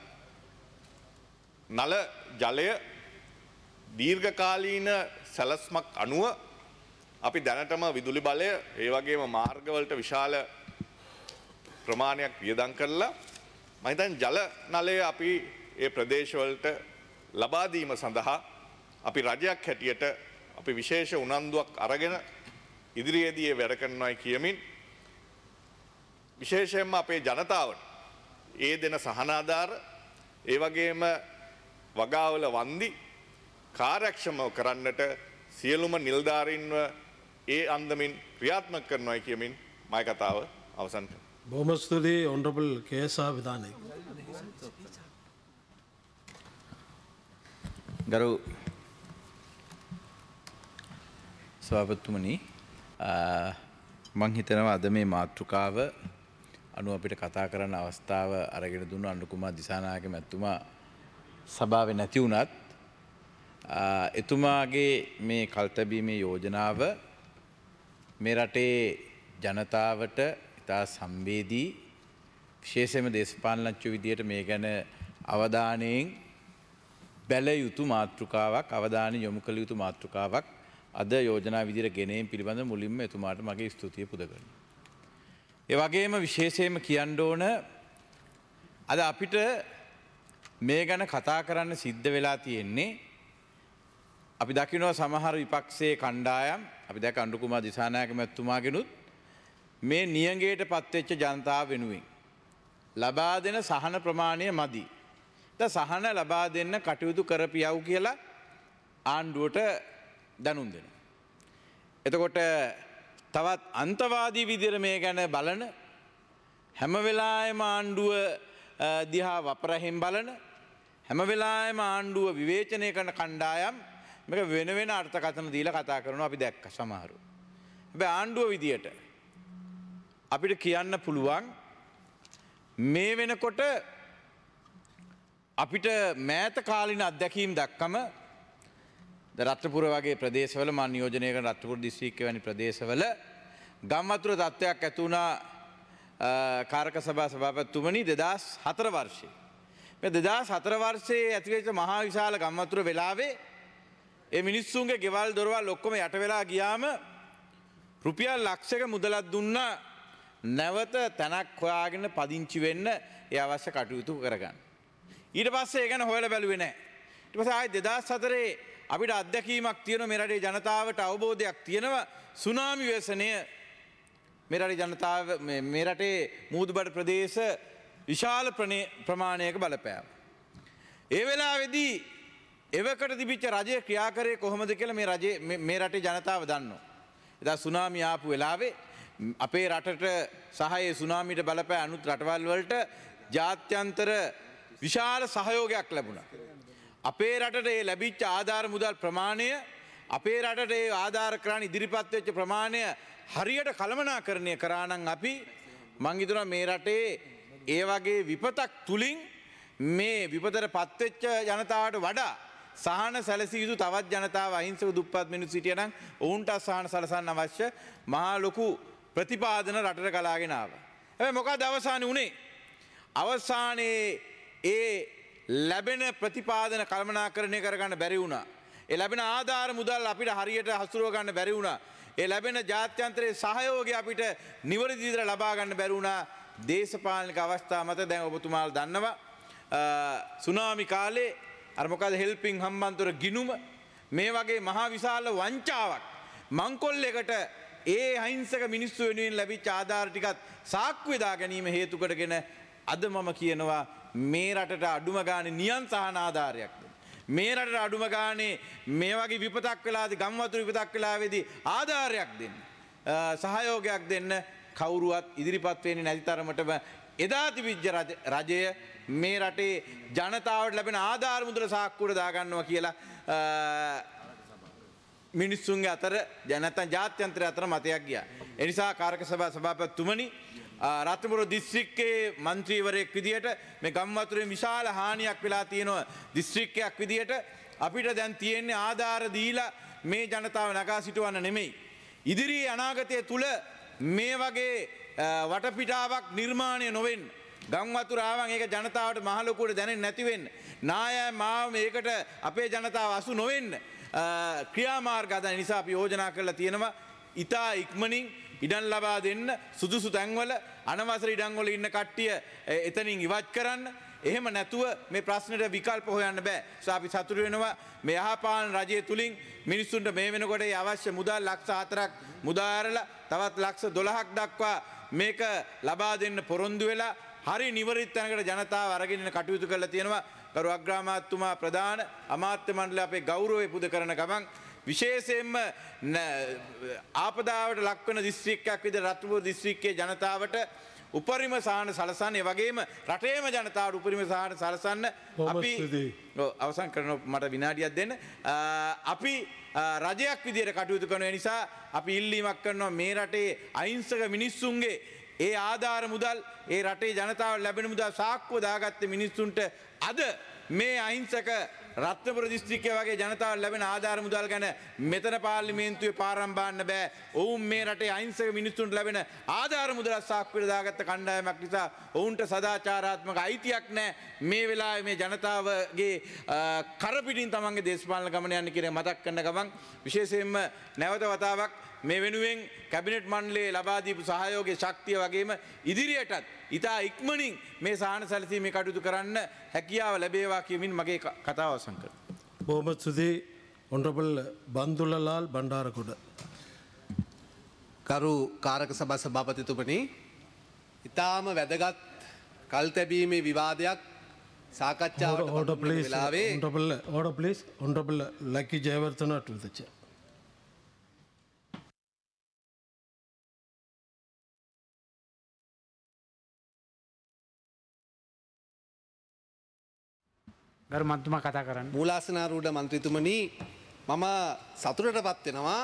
නල ජලය දීර්ඝකාලීන සැලැස්මක් අනුව අපි දැනටම විදුලි බලය ඒ වගේම මාර්ගවලට විශාල ප්‍රමාණයක් වියදම් කරලා මම හිතන්නේ ජල නලය අපි ඒ ප්‍රදේශවලට ලබා දීම සඳහා අපි රජයක් හැටියට අපි විශේෂ උනන්දුවක් අරගෙන ඉදිරියේදී වැඩ කරනවායි කියමින් විශේෂයෙන්ම අපේ ජනතාවට ඒ දෙන සහනාධාර ඒ වගේම වගාවල වන්දි කාර්යක්ෂමව කරන්නට සියලුම නිලධාරීන්ව ඒ අන්දමින් ක්‍රියාත්මක කරනවායි කියමින් මම කතාව අවසන් කරනවා. බොහොම ස්තුතියි ඔනරබල් කේසා විධානය. ගරු සභාපතිතුමනි මං හිතනවා අද මේ මාතෘකාව අනුව අපිට කතා කරන්න අවස්ථාව අරගෙන දුන්න අනුකුමාර දිසානායක මැතිතුමා සභාවේ නැති වුණත් එතුමාගේ මේ කල්තැබීමේ යෝජනාව මේ රටේ ජනතාවට ඉතා සංවේදී විශේෂයෙන්ම දේශපාලනඥයෝ විදියට මේ ගැන අවධානයෙන් බැල යුතු මාතෘකාවක් අවධානය යොමු කළ යුතු මාතෘකාවක් අද යෝජනා විදියට ගෙනීම පිළිබඳ මුලින්ම එතුමාට මගේ ස්තුතිය පුද කරනවා. ඒ වගේම විශේෂයෙන්ම කියන්න ඕන අද අපිට මේ ගැන කතා කරන්න සිද්ධ වෙලා තියෙන්නේ අපි දකිනවා සමහර විපක්ෂයේ කණ්ඩායම් අපි දැක අනුකුමාර දිසානායක මැතිතුමාගෙනුත් මේ නියඟයට පත්වෙච්ච ජනතාව වෙනුවෙන් ලබා දෙන සහන ප්‍රමාණය මදි. සහන ලබා දෙන්න කටයුතු කරපියව් කියලා ආණ්ඩුවට දැනුම් දෙනවා. එතකොට තවත් අන්තවාදී විදිහට මේ ගැන බලන හැම වෙලාවෙම ආණ්ඩුව දිහා වපරහෙන් බලන හැම වෙලාවෙම ආණ්ඩුව විවේචනය කරන කණ්ඩායම් මේක වෙන වෙන අර්ථකථන දීලා කතා කරනවා අපි දැක්ක සමහරව. හැබැයි ආණ්ඩුව විදියට අපිට කියන්න පුළුවන් මේ වෙනකොට අපිට මෑත කාලින අත්දැකීම් දක්කම රත්නපුර වගේ ප්‍රදේශවල මා නියෝජනය කරන රත්නපුර දිස්ත්‍රික්කය වැනි ප්‍රදේශවල ගම් වතුර තත්ත්වයක් ඇති වුණා කාරක සභා සභාපතිතුමනි 2004 වර්ෂයේ. මේ 2004 වර්ෂයේ ඇතිවෙච්ච මහා විශාල ගම් වතුර වෙලාවේ ඒ මිනිස්සුන්ගේ ගෙවල් දොරවල් ඔක්කොම යට වෙලා ගියාම රුපියල් ලක්ෂයක මුදලක් දුන්නා නැවත තැනක් හොයාගෙන පදිංචි වෙන්න ඒ අවශ්‍ය කටයුතු කරගන්න. ඊට පස්සේ ඒ ගැන හොයලා බැලුවේ නැහැ. ඊට පස්සේ ආයේ 2004 අපිට අත්දැකීමක් තියෙනවා මේ රටේ ජනතාවට අවබෝධයක් තියෙනවා සුනාමි ව්‍යසනය මේ රටේ ජනතාව මේ රටේ මූදුබඩ ප්‍රදේශ විශාල ප්‍රමාණයක බලපෑම. ඒ වෙලාවේදී එවකට තිබිච්ච රජය ක්‍රියා කරේ කොහොමද කියලා මේ රටේ ජනතාව දන්නවා. එදා සුනාමි ආපු වෙලාවේ අපේ රටට සහ ඒ සුනාමියට බලපෑ අනුත් රටවල් වලට ජාත්‍යන්තර විශාල සහයෝගයක් ලැබුණා. අපේ රටට ඒ ලැබිච්ච ආධාර මුදල් ප්‍රමාණය අපේ රටට ඒ ආධාර කරන්න ඉදිරිපත් වෙච්ච ප්‍රමාණය හරියට කළමනාකරණය කරා නම් අපි මං හිතනවා මේ රටේ ඒ වගේ විපතක් තුලින් මේ විපතට පත්වෙච්ච ජනතාවට වඩා සහන සැලසිය යුතු තවත් ජනතාව අහිංසක දුප්පත් මිනිස්සු සිටියනම් ඔවුන්ට සහන සලසන්න අවශ්‍ය මහා ලොකු ප්‍රතිපාදන රටට ගලාගෙන ආවා. හැබැයි මොකද අවසානයේ උනේ? අවසානයේ ඒ ලැබෙන ප්‍රතිපාදන කළමනාකරණය කරගන්න බැරි වුණා. ඒ ලැබෙන ආධාර මුදල් අපිට හරියට හසුරුව ගන්න බැරි වුණා. ඒ ලැබෙන ජාත්‍යන්තරයේ සහයෝගය අපිට නිවැරදි විදිහට ලබා ගන්න බැරි වුණා. දේශපාලනික අවස්ථා මත දැන් ඔබතුමාලා දන්නවා සුනාමි කාලේ අර මොකද හෙල්පින් හම්බන්තොට ගිනුම මේ වගේ මහා විශාල වංචාවක් මංකොල්ලයකට ඒ අහිංසක මිනිස්සු වෙනුවෙන් ලැබිච්ච ආධාර ටිකත් සාක්කු වේදා ගැනීම හේතු කොටගෙන අද මම කියනවා මේ රටට අඩුම ගානේ නියම් සහන ආධාරයක් දෙන්න. මේ රටට අඩුම ගානේ මේ වගේ විපතක් වෙලාදී ගම්වතුර විපතක් වෙලාවේදී ආධාරයක් දෙන්න සහයෝගයක් දෙන්න කවුරුවත් ඉදිරිපත් වෙන්නේ නැති තරමටම එදා තිබිච්ච රජය මේ රටේ ජනතාවට ලැබෙන ආධාර මුදල සාක්කුවට දාගන්නවා කියලා මිනිස්සුන්ගේ අතර නැත්නම් ජාත්‍යන්තර අතර මතයක් ගියා. ඒ නිසා කාරක සභා සභාපතිතුමනි රත්නපුර දිස්ත්‍රික්කයේ മന്ത്രിවරයෙක් විදියට මේ ගම්වතුරේ විශාල හානියක් වෙලා තියෙනවා දිස්ත්‍රික්කයක් විදියට අපිට දැන් තියෙන්නේ ආධාර දීලා මේ ජනතාව නගා සිටවන්න නෙමෙයි. ඉදිරි අනාගතය තුල මේ වගේ වටපිටාවක් නිර්මාණය නොවෙන්න ගම්වතුර ආවන් ඒක ජනතාවට මහ ලොකුවට දැනෙන්නේ නැති වෙන්න නායම් මාව මේකට අපේ ජනතාව අසු නොවෙන්න ක්‍රියාමාර්ග හදන නිසා අපි යෝජනා කරලා තියෙනවා ඉතා ඉක්මනින් ඉඩම් ලබා දෙන්න සුදුසු තැන්වල අනවසර ඉඩම් වල ඉන්න කට්ටිය එතනින් ඉවත් කරන්න. එහෙම නැතුව මේ ප්‍රශ්නෙට විකල්ප හොයන්න බෑ. අපි සතුටු වෙනවා මේ යහපාලන රජය තුලින් මිනිස්සුන්ට මේ වෙනකොට අවශ්‍ය මුදල් ලක්ෂ 4ක් මුදා ඇරලා තවත් ලක්ෂ 12ක් දක්වා මේක ලබා දෙන්න පොරොන්දු වෙලා හරි නිවරිත තැනකට ජනතාව අරගෙන ඉන්න කටයුතු කරලා තියෙනවා. ගරු අග්‍රාමාත්‍යතුමා ප්‍රධාන අමාත්‍ය මණ්ඩලය අපේ ගෞරවය පුද කරන ගමන් විශේෂයෙන්ම ආපදාවට ලක්වන දිස්ත්‍රික්කයක් විදිහට රත්නපුර දිස්ත්‍රික්කයේ ජනතාවට උපරිම සහන සලසන්න ඒ වගේම රටේම ජනතාවට උපරිම සහන සලසන්න අපි අවසන් කරනවා මට විනාඩියක් දෙන්න අපි රජයක් විදිහට කටයුතු කරන නිසා අපි ඉල්ලීමක් කරනවා මේ රටේ අහිංසක මිනිස්සුන්ගේ ඒ ආධාර මුදල් ඒ රටේ ජනතාවට ලැබෙන මුදල් සාක්කුව දාගත්ත මිනිස්සුන්ට අද මේ අහිංසක රත්නපුර දිස්ත්‍රික්කය වගේ ජනතාවට ලැබෙන ආධාර මුදල් ගැන මෙතන පාර්ලිමේන්තුවේ පාරම් බාන්න බෑ. ඔවුන් මේ රටේ අහිංසක මිනිස්සුන්ට ලැබෙන ආධාර මුදල් සාක්කුවට දාගත්ත කණ්ඩායමක් නිසා ඔවුන්ට සදාචාරාත්මක අයිතියක් නැහැ. මේ වෙලාවේ මේ ජනතාවගේ කරපිටින් තමන්ගේ දේශපාලන ගමන යන්න කියන මතක් කරන ගමන් විශේෂයෙන්ම නැවත වතාවක් මේ වෙනුවෙන් කැබිනට් මණ්ඩලයේ ලබා දීපු සහයෝගයේ ශක්තිය වගේම ඉදිරියටත් ඉතා ඉක්මනින් මේ සාහන සැලසීමේ කටයුතු කරන්න හැකියාව ලැබේවා කියමින් මගේ කතාව අවසන් කරනවා. බොහොම ස්තුතියි ඔනරබල් බන්දුලලාල් බණ්ඩාරගොඩ. කරු කාරක සභා සභාපතිතුමනි ඉතාම වැදගත් කල් තැබීමේ විවාදයක් සාකච්ඡාවට order වෙලාවේ please honorable Lucky Jayawardena to the chair. ගරු මන්ත්‍රීතුමා කතා කරන්න. මූලාසනාරූඪ මන්ත්‍රීතුමනි මම සතුටටපත් වෙනවා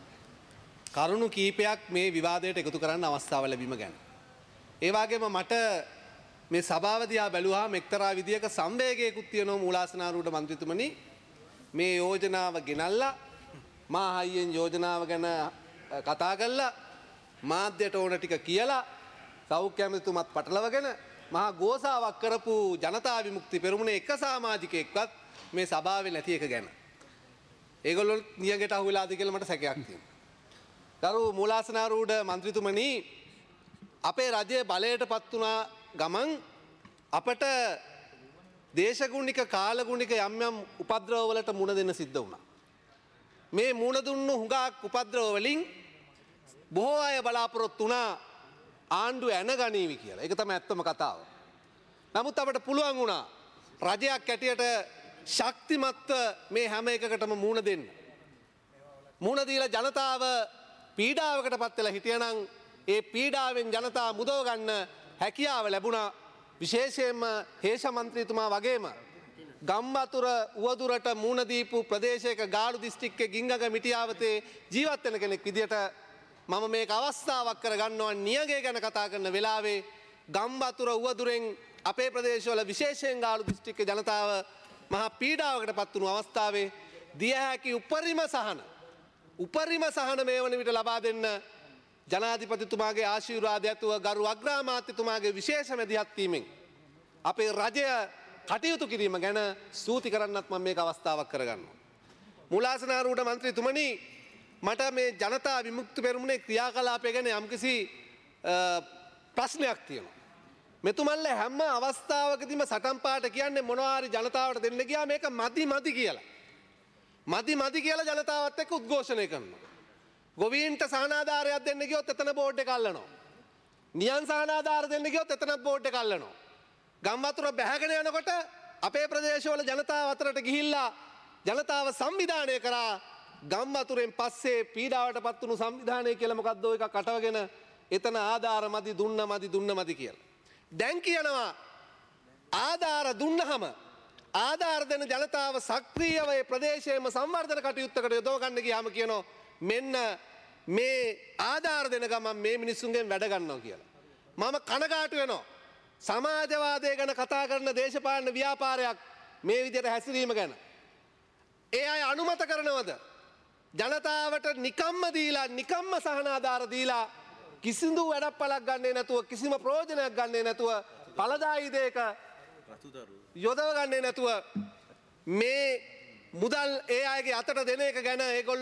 කරුණු කීපයක් මේ විවාදයට එකතු කරන්න අවස්ථාව ලැබීම ගැන. ඒ වගේම මට මේ සභාව දිහා බැලුවාම එක්තරා විදියක සංවේගයකුත් තියෙනවා මූලාසනාරූඪ මන්ත්‍රීතුමනි මේ යෝජනාව ගෙනල්ලා මා හයියෙන් යෝජනාව ගැන කතා කරලා මාධ්‍යයට ඕන ටික කියලා සෞඛ්‍ය ඇමතිතුමත් පටලවගෙන මහා ගෝසාවක් කරපු ජනතා විමුක්ති පෙරමුණේ එක සමාජිකයෙක්වත් මේ සභාවේ නැති එක ගැන. ඒගොල්ලෝ නියඟට අහු වෙලාද කියලා මට සැකයක් තියෙනවා. ගරු මූලාසනාරූඪ මන්ත්‍රීතුමනි අපේ රජය බලයටපත් වුණා ගමන් අපට දේශගුණික කාලගුණික යම් යම් උපද්‍රවවලට මුණ දෙන්න සිද්ධ වුණා. මේ මුණ දුන්නු හුඟක් උපද්‍රව වලින් බොහෝ අය බලාපොරොත්තු වුණා ආණ්ඩුව ඇන ගනීවි කියලා. ඒක තමයි ඇත්තම කතාව. නමුත් අපට පුළුවන් වුණා රජයක් ඇටියට ශක්තිමත්ව මේ හැම එකකටම මුණ දෙන්න. මුණ දීලා ජනතාව පීඩාවකට පත් වෙලා හිටියනම් ඒ පීඩාවෙන් ජනතාව මුදව ගන්න හැකියාව ලැබුණා. විශේෂයෙන්ම හේෂ මන්ත්‍රීතුමා වගේම ගම්වතුර උවදුරට මුණ දීපු ප්‍රදේශයක ගාලු දිස්ත්‍රික්කයේ ගිංගඟ මිටියාවතේ ජීවත් වෙන කෙනෙක් විදියට මම මේක අවස්ථාවක් කරගන්නවා නියඟය ගැන කතා කරන වෙලාවේ ගම්වතුර උවදුරෙන් අපේ ප්‍රදේශවල විශේෂයෙන් ගාලු දිස්ත්‍රික්කයේ ජනතාව මහා පීඩාවකට පත් වුණු අවස්ථාවේ දිය හැකි උපරිම සහන මේ වන විට ලබා දෙන්න ජනාධිපතිතුමාගේ ආශිර්වාදය ඇතුව ගරු අග්‍රාමාත්‍යතුමාගේ විශේෂ මැදිහත් වීමෙන් අපේ රජය කටයුතු කිරීම ගැන ස්තුති කරන්නත් මම මේක අවස්ථාවක් කරගන්නවා. මූලාසනාරූඪ මන්ත්‍රීතුමනි මට මේ ජනතා විමුක්ති පෙරමුණේ ක්‍රියාකලාපය ගැන යම්කිසි ප්‍රශ්නයක් තියෙනවා. මෙතුමල්ල හැම අවස්ථාවකදීම සටන් පාට කියන්නේ මොනවා හරි ජනතාවට දෙන්න ගියා මේක මදි කියලා. මදි කියලා ජනතාවත් එක්ක උද්ඝෝෂණය කරනවා. ගොවීන්ට සහනාධාරයක් දෙන්න ගියොත් එතන බෝඩ් එක අල්ලනවා. නියන් සහනාධාර දෙන්න ගියොත් එතනත් බෝඩ් එක අල්ලනවා. ගම්වතුර බැහැගෙන යනකොට අපේ ප්‍රදේශවල ජනතාව අතරට ගිහිල්ලා ජනතාව සංවිධානය කරා ගම් වතුරෙන් පස්සේ පීඩාවට පත් වුණු සංවිධානය කියලා මොකද්ද ඔය එකක් අටවගෙන එතන ආධාර මදි දුන්න මදි කියලා. දැන් කියනවා ආධාර දුන්නහම ආධාර දෙන ජනතාව සක්‍රීයව ඒ ප්‍රදේශයේම සංවර්ධන කටයුත්තකට යොදව ගන්න ගියාම කියනවා මෙන්න මේ ආධාර දෙන ගමන් මේ මිනිස්සුන්ගෙන් වැඩ ගන්නවා කියලා. මම කනගාටු වෙනවා. සමාජවාදය ගැන කතා කරන දේශපාලන ව්‍යාපාරයක් මේ විදිහට හැසිරීම ගැන. ඒ අය අනුමත කරනවද? ජනතාවට නිකම්ම දීලා නිකම්ම සහනාධාර දීලා කිසිදු වැඩක් පළක් ගන්නේ නැතුව කිසිම ප්‍රයෝජනයක් ගන්නේ නැතුව ඵලදායී දෙයක යොදව ගන්නේ නැතුව මේ මුදල් ඒ අයගේ අතට දෙන එක ගැන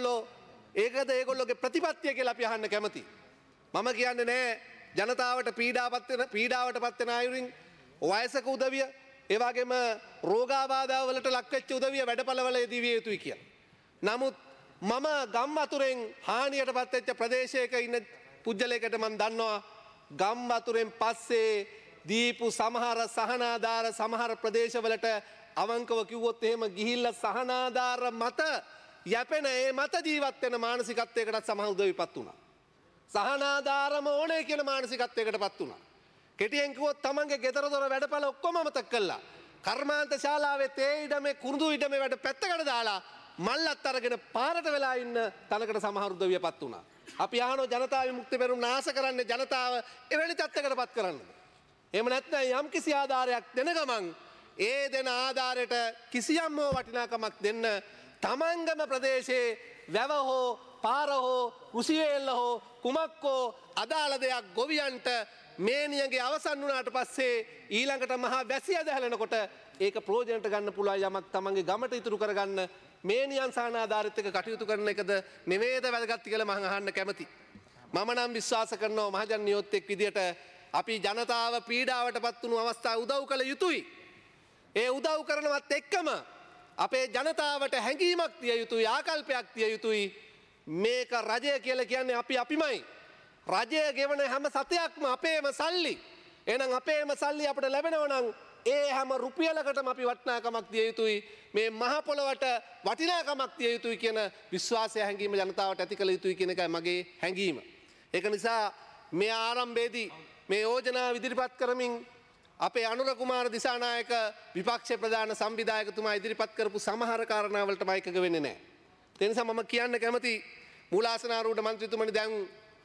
ඒකද ඒගොල්ලෝගේ ප්‍රතිපත්තිය කියලා අපි අහන්න කැමතියි. මම කියන්නේ නෑ ජනතාවට පීඩාවට පත් වෙන අයුරින් වයසක උදවිය ඒ වගේම රෝගාබාධ වලට ලක්වෙච්ච උදවිය වැඩපළවල යෙදී යුතුයි කියලා. නමුත් මම ගම් වතුරෙන් හානියට පත් වෙච්ච ප්‍රදේශයක ඉන්න පුජ්‍යලයකට මම දන්නවා ගම් වතුරෙන් පස්සේ දීපු සමහර සහනාධාර සමහර ප්‍රදේශවලට අවංකව කිව්වොත් එහෙම ගිහිල්ලා සහනාධාර මත යැපෙන ඒ මත ජීවත් වෙන මානසිකත්වයකටත් සමහර උදවිපත් වුණා. සහනාධාරම ඕනේ කියන මානසිකත්වයකටපත් වුණා. කෙටියෙන් කිව්වොත් තමන්ගේ ගෙදර දොර වැඩපළ ඔක්කොම අමතක කළා. කර්මාන්ත ශාලාවේ තේ ඉඩමේ කුරුඳු ඉඩමේ වැඩ පැත්තකට දාලා මල්ලත් අරගෙන පාරට වෙලා ඉන්න තනකට සමහර උදවියපත් වුණා. අපි අහනවා ජනතා විමුක්ති පෙරමුණ නාශ කරන්නේ ජනතාව එවැනි තත්ත්වයකටපත් කරන්නද? එහෙම නැත්නම් යම් කිසි ආධාරයක් දෙන ගමන් ඒ දෙන ආධාරයට කිසියම් වටිනාකමක් දෙන්න තමන්ගම ප්‍රදේශයේ වැව හෝ පාර හෝ කුසිවේල්ල හෝ කුමක් හෝ අදාළ දෙයක් ගොවියන්ට මේනියගේ අවසන් වුණාට පස්සේ ඊළඟට මහා වැසිය දැහැලෙනකොට ඒක ප්‍රයෝජනට ගන්න පුළුවන් යමක් තමන්ගේ ගමට ඉතුරු කරගන්න මේනියන් සහනාධාරිත එක්ක කටයුතු කරන එකද නෙවෙයිද වැදගත් කියලා මම අහන්න කැමතියි. මම නම් විශ්වාස කරනවා මහජන නියෝජ්‍යෙක් විදියට අපි ජනතාව පීඩාවට පත් වුණු අවස්ථාව උදව් කළ යුතුයි. ඒ උදව් කරනවත් එක්කම අපේ ජනතාවට හැඟීමක් තිය යුතුයි ආකල්පයක් තිය යුතුයි. මේක රජය කියලා කියන්නේ අපිමයි. රජය ගෙවන හැම සතයක්ම අපේම සල්ලි. එහෙනම් අපේම සල්ලි අපිට ලැබෙනවා නම් ඒ හැම රුපියලකටම අපි වටිනාකමක් දිය යුතුයි. මේ මහ පොළවට වටිනාකමක් දිය යුතුයි කියන විශ්වාසය හැඟීම ජනතාවට ඇති කළ යුතුයි කියන එකයි මගේ හැඟීම. ඒක නිසා මේ ආරම්භයේදී මේ යෝජනාව ඉදිරිපත් කරමින් අපේ අනුර කුමාර දිසානායක විපක්ෂ ප්‍රධාන සංවිධායකතුමා ඉදිරිපත් කරපු සමහර කාරණාවලට මම එකග වෙන්නේ නැහැ. ඒ නිසා මම කියන්න කැමති මූලාසනාරූඪ මන්ත්‍රීතුමනි දැන්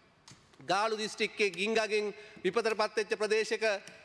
ගාලු දිස්ත්‍රික්කයේ ගිංගගෙන් විපතටපත් වෙච්ච ප්‍රදේශයක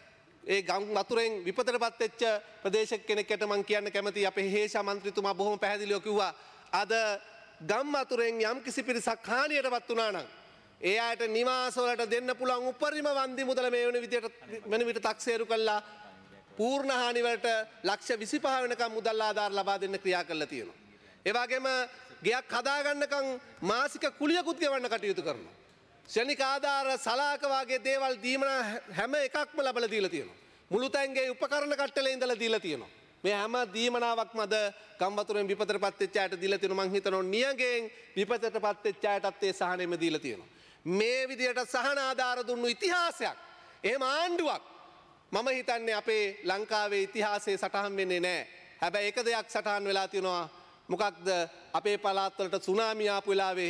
ඒ ගම් වතුරෙන් විපතටපත් වෙච්ච ප්‍රදේශ කෙනෙක්ට මම කියන්න කැමතියි අපේ හේෂා මන්ත්‍රීතුමා බොහොම පැහැදිලිව කිව්වා අද ගම් වතුරෙන් යම් කිසි පිරිසක් හානියටපත් වුණා නම් ඒ අයට නිවාස වලට දෙන්න පුළුවන් උපරිම වන්දි මුදල මේ වෙන විට තක්සේරු කළා පූර්ණ හානි වලට ලක්ෂ 25 වෙනකම් මුදල් ආධාර ලබා දෙන්න ක්‍රියා කළා තියෙනවා. ඒ වගේම ගෙයක් හදාගන්නකම් මාසික කුලියකුත් ගෙවන්න කටයුතු කරනවා. ශනික ආධාර සලාක වගේ දේවල් දීමනා හැම එකක්ම ලබලා දීලා තියෙනවා. මුළු තැන්ගේ උපකරණ කට්ටලේ ඉඳලා දීලා තියෙනවා. මේ හැම දීමනාවක්ම අද ගම් වතුරෙන් විපතටපත් වෙච්ච අයට දීලා තියෙනවා. මං හිතනවා නියගෙන් විපතටපත් වෙච්ච අයටත් ඒ සහනෙම දීලා තියෙනවා. මේ විදියට සහන ආධාර දුන්නු ඉතිහාසයක් එහෙම ආණ්ඩුවක් මම හිතන්නේ අපේ ලංකාවේ ඉතිහාසයේ සටහන් වෙන්නේ නැහැ. හැබැයි එක දෙයක් සටහන් වෙලා තියෙනවා. මොකක්ද අපේ පළාත්වලට සුනාමි ආපු වෙලාවේ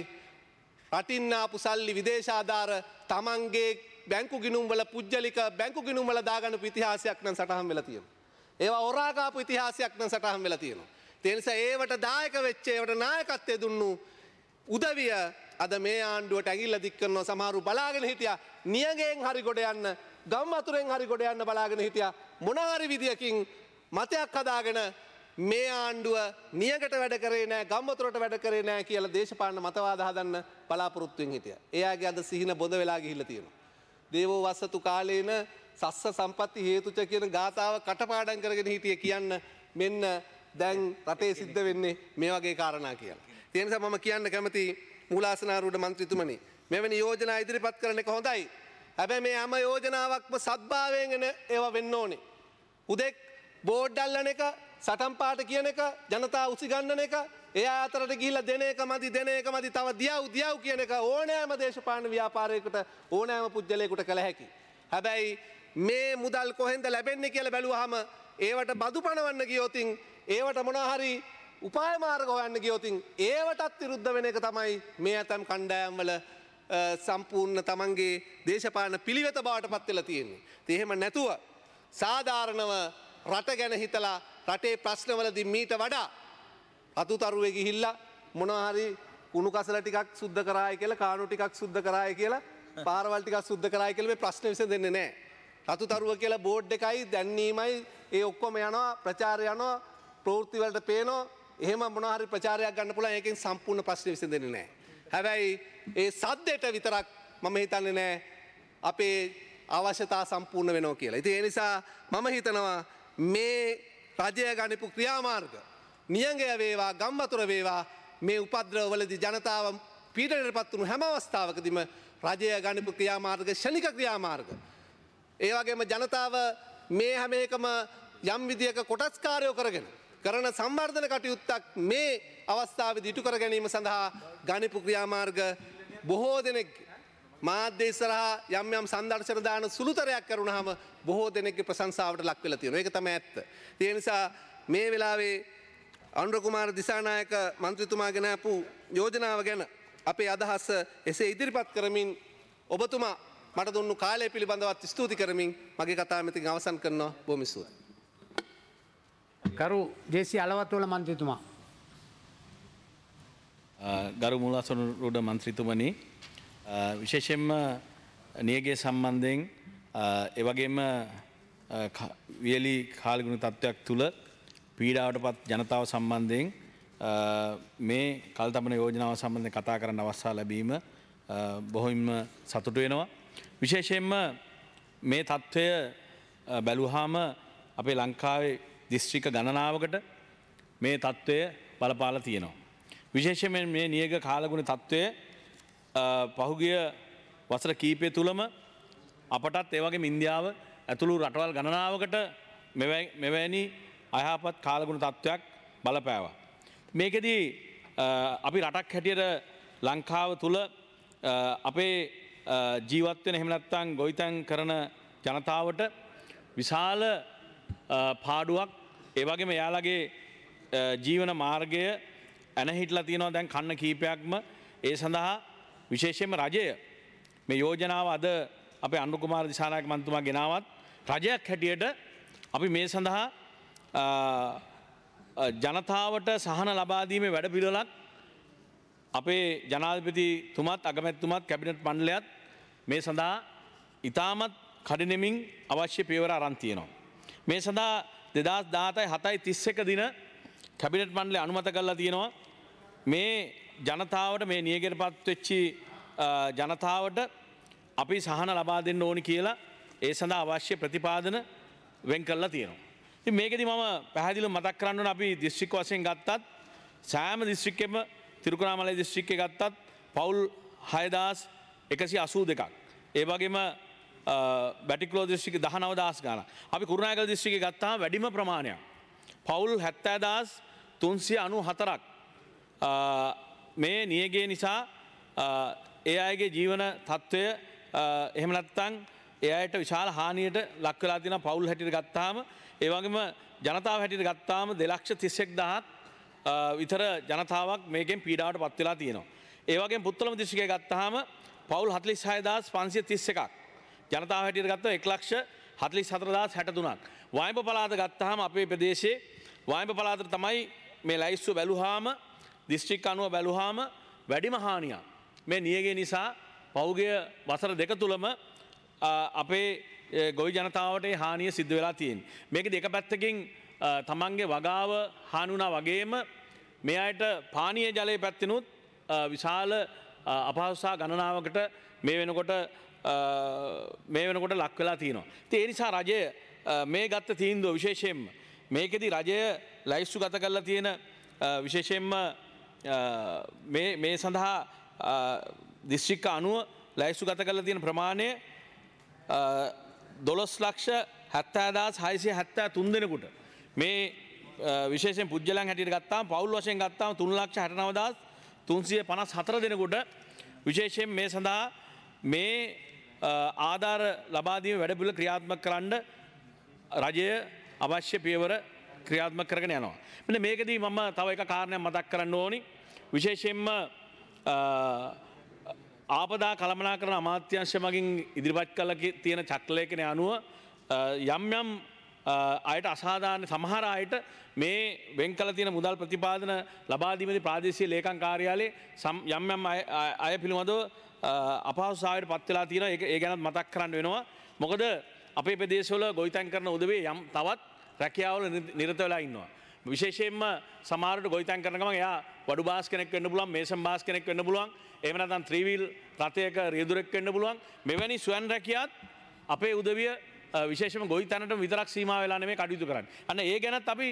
රටින් ආපු සල්ලි විදේශ ආධාර තමන්ගේ බැංකු ගිණුම් වල පුජ්‍යලික බැංකු ගිණුම් වල දාගන්නපු ඉතිහාසයක් නම් සටහන් වෙලා තියෙනවා. ඒවා හොරා කාපු ඉතිහාසයක් නම් සටහන් වෙලා තියෙනවා. ඒ නිසා ඒවට දායක වෙච්ච ඒවට නායකත්වයේ දුන්නු උදවිය අද මේ ආණ්ඩුවට ඇඟිල්ල දික් කරනවා. සමහරු බලාගෙන හිටියා නියගෙන් හරි ගොඩ යන්න ගම් වතුරෙන් හරි ගොඩ යන්න බලාගෙන හිටියා මොන හරි විදියකින් මතයක් හදාගෙන මේ ආණ්ඩුව නියකට වැඩ කරේ නැහැ ගම් වතුරට වැඩ කරේ නැහැ කියලා දේශපාලන මතවාද හදන්න බලාපොරොත්තුෙන් හිටියා. එයාගේ අද සිහින බොඳ වෙලා ගිහිල්ලා තියෙනවා. දේවෝ වස්සතු කාලේන සස්ස සම්පatti හේතුච කියන ගාථාව කටපාඩම් කරගෙන හිටියේ කියන්න මෙන්න දැන් රටේ සිද්ධ වෙන්නේ මේ වගේ කාරණා කියලා. ඒ නිසා මම කියන්න කැමති මූලාසනාරූඪ මන්ත්‍රීතුමනි මෙවැනි යෝජනා ඉදිරිපත් කරන එක හොඳයි. හැබැයි මේ හැම යෝජනාවක්ම සත්භාවයෙන් එන ඒවා වෙන්න ඕනේ. උදෙක් බෝඩ් අල්ලන එක සටන් පාට කියන එක ජනතාව උසිගන්නන එක එයා අතරට ගිහිල්ලා දෙන එක මදි තව දියව් කියන එක ඕනෑම දේශපාලන ව්‍යාපාරයකට ඕනෑම පුජ්‍යලයකට කළ හැකි. හැබැයි මේ මුදල් කොහෙන්ද ලැබෙන්නේ කියලා බැලුවාම ඒවට බදු පනවන්න ගියොතින් ඒවට මොනවා හරි උපාය මාර්ග හොයන්න ගියොතින් ඒවටත් විරුද්ධ වෙන එක තමයි මේ ඇතම් කණ්ඩායම් වල සම්පූර්ණ තමන්ගේ දේශපාලන පිළිවෙත බවට පත් වෙලා තියෙන්නේ. ඉතින් එහෙම නැතුව සාධාරණව රට ගැන හිතලා රටේ ප්‍රශ්නවලදී මීට වඩා අතුතරුවේ ගිහිල්ලා මොනවා හරි කුණු කසල ටිකක් සුද්ධ කරායි කියලා කාණු ටිකක් සුද්ධ කරායි කියලා පාරවල් ටිකක් සුද්ධ කරායි කියලා මේ ප්‍රශ්න විසඳෙන්නේ නැහැ. අතුතරුව කියලා බෝඩ් එකයි දැන්වීමයි ඒ ඔක්කොම යනවා ප්‍රචාරය යනවා ප්‍රවෘත්ති වලට පේනවා. එහෙම මොනවා හරි ප්‍රචාරයක් ගන්න පුළුවන් ඒකෙන් සම්පූර්ණ ප්‍රශ්න විසඳෙන්නේ නැහැ. හැබැයි ඒ සද්දෙට විතරක් මම හිතන්නේ නැහැ අපේ අවශ්‍යතා සම්පූර්ණ වෙනවා කියලා. ඉතින් ඒ නිසා මම හිතනවා මේ රජය ගනිපු ක්‍රියාමාර්ග නියඟය වේවා ගම්වතුර වේවා මේ උපද්‍රවවලදී ජනතාව පීඩනයටපත් වුණු හැම අවස්ථාවකදීම රජය ගනිපු ක්‍රියාමාර්ග ශනික ක්‍රියාමාර්ග. ඒ වගේම ජනතාව මේ හැම එකම යම් විදියක කොටස්කාරයෝ කරගෙන කරන සංවර්ධන කටයුත්තක් මේ අවස්ථාවේදී ඉටු කර ගැනීම සඳහා ගනිපු ක්‍රියාමාර්ග බොහෝ දෙනෙක් මාධ්‍ය ඉස්සරහා යම් යම් සංදර්ශන දාන සුළුතරයක් කරුණාම බොහෝ දෙනෙක්ගේ ප්‍රශංසාවට ලක් වෙලා තියෙනවා. ඒක තමයි ඇත්ත. ඒ නිසා මේ වෙලාවේ අනුර කුමාර දිසානායක මන්ත්‍රීතුමා ගෙන ආපු යෝජනාව ගැන අපේ අදහස එසේ ඉදිරිපත් කරමින් ඔබතුමා මට දුන්නු කාලය පිළිබඳවත් ස්තුති කරමින් මගේ කතාව මෙතන අවසන් කරනවා. බොහොම ස්තුතියි. කරු ජේසී අලවත්වල මන්ත්‍රීතුමා. ගරු මූලාසනරුඩ මන්ත්‍රීතුමනි විශේෂයෙන්ම නියගේ සම්බන්ධයෙන් එවැගේම වියලි කාලගුණ තත්ත්වයක් තුළ පීඩාවට පත් ජනතාව සම්බන්ධයෙන් මේ කල්තබන යෝජනාව සම්බන්ධයෙන් කතා කරන්න අවස්ථාව ලැබීම බොහොමින්ම සතුටු වෙනවා. විශේෂයෙන්ම මේ තත්ත්වය බැලුවාම අපේ ලංකාවේ දිස්ත්‍රික්ක ගණනාවකට මේ තත්ත්වය බලපාලා තියෙනවා. විශේෂයෙන්ම මේ නියග කාලගුණ තත්ත්වය පහුගිය වසර කීපය තුළම අපටත් ඒ වගේම ඉන්දියාව ඇතුළු රටවල් ගණනාවකට මෙවැනි අයහපත් කාලගුණ තත්ත්වයක් බලපෑවා. මේකෙදී අපි රටක් හැටියට ලංකාව තුළ අපේ ජීවත් වෙන එහෙම නැත්නම් ගොවිතැන් කරන ජනතාවට විශාල පාඩුවක් ඒ වගේම එයාලගේ ජීවන මාර්ගය ඇනහිටලා තියෙනවා දැන් කන්න කීපයක්ම ඒ සඳහා විශේෂයෙන්ම රජය මේ යෝජනාව අද අපේ අනුර කුමාර දිසානායක මන්ත්‍රීතුමා ගෙනාවත් රජයක් හැටියට අපි මේ සඳහා ජනතාවට සහන ලබා දීමේ වැඩපිළිවෙලක් අපේ ජනාධිපතිතුමත් අගමැතිතුමත් කැබිනට් මණ්ඩලයත් මේ සඳහා ඉතාමත් කඩිනමින් අවශ්‍ය පියවර අරන් තියෙනවා. මේ සඳහා 2017 දින කැබිනට් මණ්ඩලය අනුමත කරලා තියෙනවා මේ ජනතාවට මේ නියගයටපත් වෙච්චි ජනතාවට අපි සහන ලබා දෙන්න ඕනි කියලා ඒ සඳහා අවශ්‍ය ප්‍රතිපාදන වෙන් කරලා තියෙනවා. ඉතින් මේකෙදි මම පැහැදිලිව මතක් කරන්න ඕන අපි දිස්ත්‍රික්ක වශයෙන් ගත්තත් සෑම දිස්ත්‍රික්කෙම තිරුකුණාමලයි දිස්ත්‍රික්කේ ගත්තත් පවුල් 6182ක්. ඒ වගේම බැටික්ලෝ දිස්ත්‍රික්කේ 19000 ගාණක්. අපි කුරුණෑගල දිස්ත්‍රික්කේ ගත්තාම වැඩිම ප්‍රමාණයක්. පවුල් 70394ක්. මේ නියගේ නිසා ඒ අයගේ ජීවන තත්ත්වය එහෙම නැත්නම් ඒ අයට විශාල හානියට ලක් වෙලා තියෙනවා පවුල් හැටියට ගත්තාම ඒ වගේම ජනතාව හැටියට ගත්තාම 231000ක් විතර ජනතාවක් මේකෙන් පීඩාවට පත් වෙලා තියෙනවා. ඒ වගේම පුත්තලම දිස්ත්‍රික්කය ගත්තාම පවුල් 46531ක්. ජනතාව හැටියට ගත්තා 144063ක්. වයඹ පළාත ගත්තාම අපේ ප්‍රදේශයේ වයඹ පළාතට තමයි මේ ලයිස්තුව බැලුවාම දිස්ත්‍රික්ක අනුව බැලුවාම වැඩිම හානියක්. මේ නියගේ නිසා පෞගිය වසර දෙක තුලම අපේ ගොවි ජනතාවට හානිය සිද්ධ වෙලා තියෙනවා. මේක දෙක පැත්තකින් තමන්ගේ වගාව හානි වුණා වගේම මේ අයට පානීය ජලයේ පැත්තෙනුත් විශාල අපහසුතා ගණනාවකට මේ වෙනකොට ලක් වෙලා තියෙනවා. ඉතින් ඒ නිසා රජය මේ ගත්ත තීන්දුව විශේෂයෙන්ම මේකෙදි රජය ලයිස්තු ගත කරලා තියෙන විශේෂයෙන්ම මේ සඳහා දිස්ත්‍රික්ක අනුව ලයිස්තු ගත කරලා තියෙන ප්‍රමාණය 12,70,673 දෙනෙකුට මේ විශේෂයෙන් පුජ්‍යලයන් හැටියට ගත්තාම පවුල් වශයෙන් ගත්තාම 3,69,354 දෙනෙකුට විශේෂයෙන් මේ සඳහා මේ ආධාර ලබා දීම වැඩපිළිවෙල ක්‍රියාත්මක කරන්න රජය අවශ්‍ය පියවර ක්‍රියාත්මක කරගෙන යනවා. මෙන්න මේකදී මම තව එක කාරණයක් මතක් කරන්න ඕනි. විශේෂයෙන්ම ආපදා කළමනාකරණ අමාත්‍යාංශ මගින් ඉදිරිපත් කළ තියෙන චක්‍රලේඛනය අනුව යම් යම් අයට අසාධාරණ සමහර අයට මේ වෙන් කළ තියෙන මුදල් ප්‍රතිපාදන ලබා දීමේදී ප්‍රාදේශීය ලේකම් කාර්යාලයේ යම් යම් අය පිළිබඳව අපහසුතාවයට පත් වෙලා තියෙනවා. ඒ ගැනත් මතක් කරන්න වෙනවා. මොකද අපේ ප්‍රදේශවල ගොවිතැන් කරන උදවිය යම් තවත් රැකියාවල නිරත වෙලා ඉන්නවා. විශේෂයෙන්ම සමහරට ගොවිතැන් කරන ගමන් එයා වඩු බාස් කෙනෙක් වෙන්න පුළුවන්, මේසම් බාස් කෙනෙක් වෙන්න පුළුවන්, එහෙම නැත්නම් ත්‍රිවිල් රථයක රියදුරෙක් වෙන්න පුළුවන්. මෙවැනි ස්වයං රැකියාත් අපේ උදවිය විශේෂම ගොවිතැනට විතරක් සීමා වෙලා නෙමෙයි කටයුතු කරන්නේ. අන්න ඒ ගැනත් අපි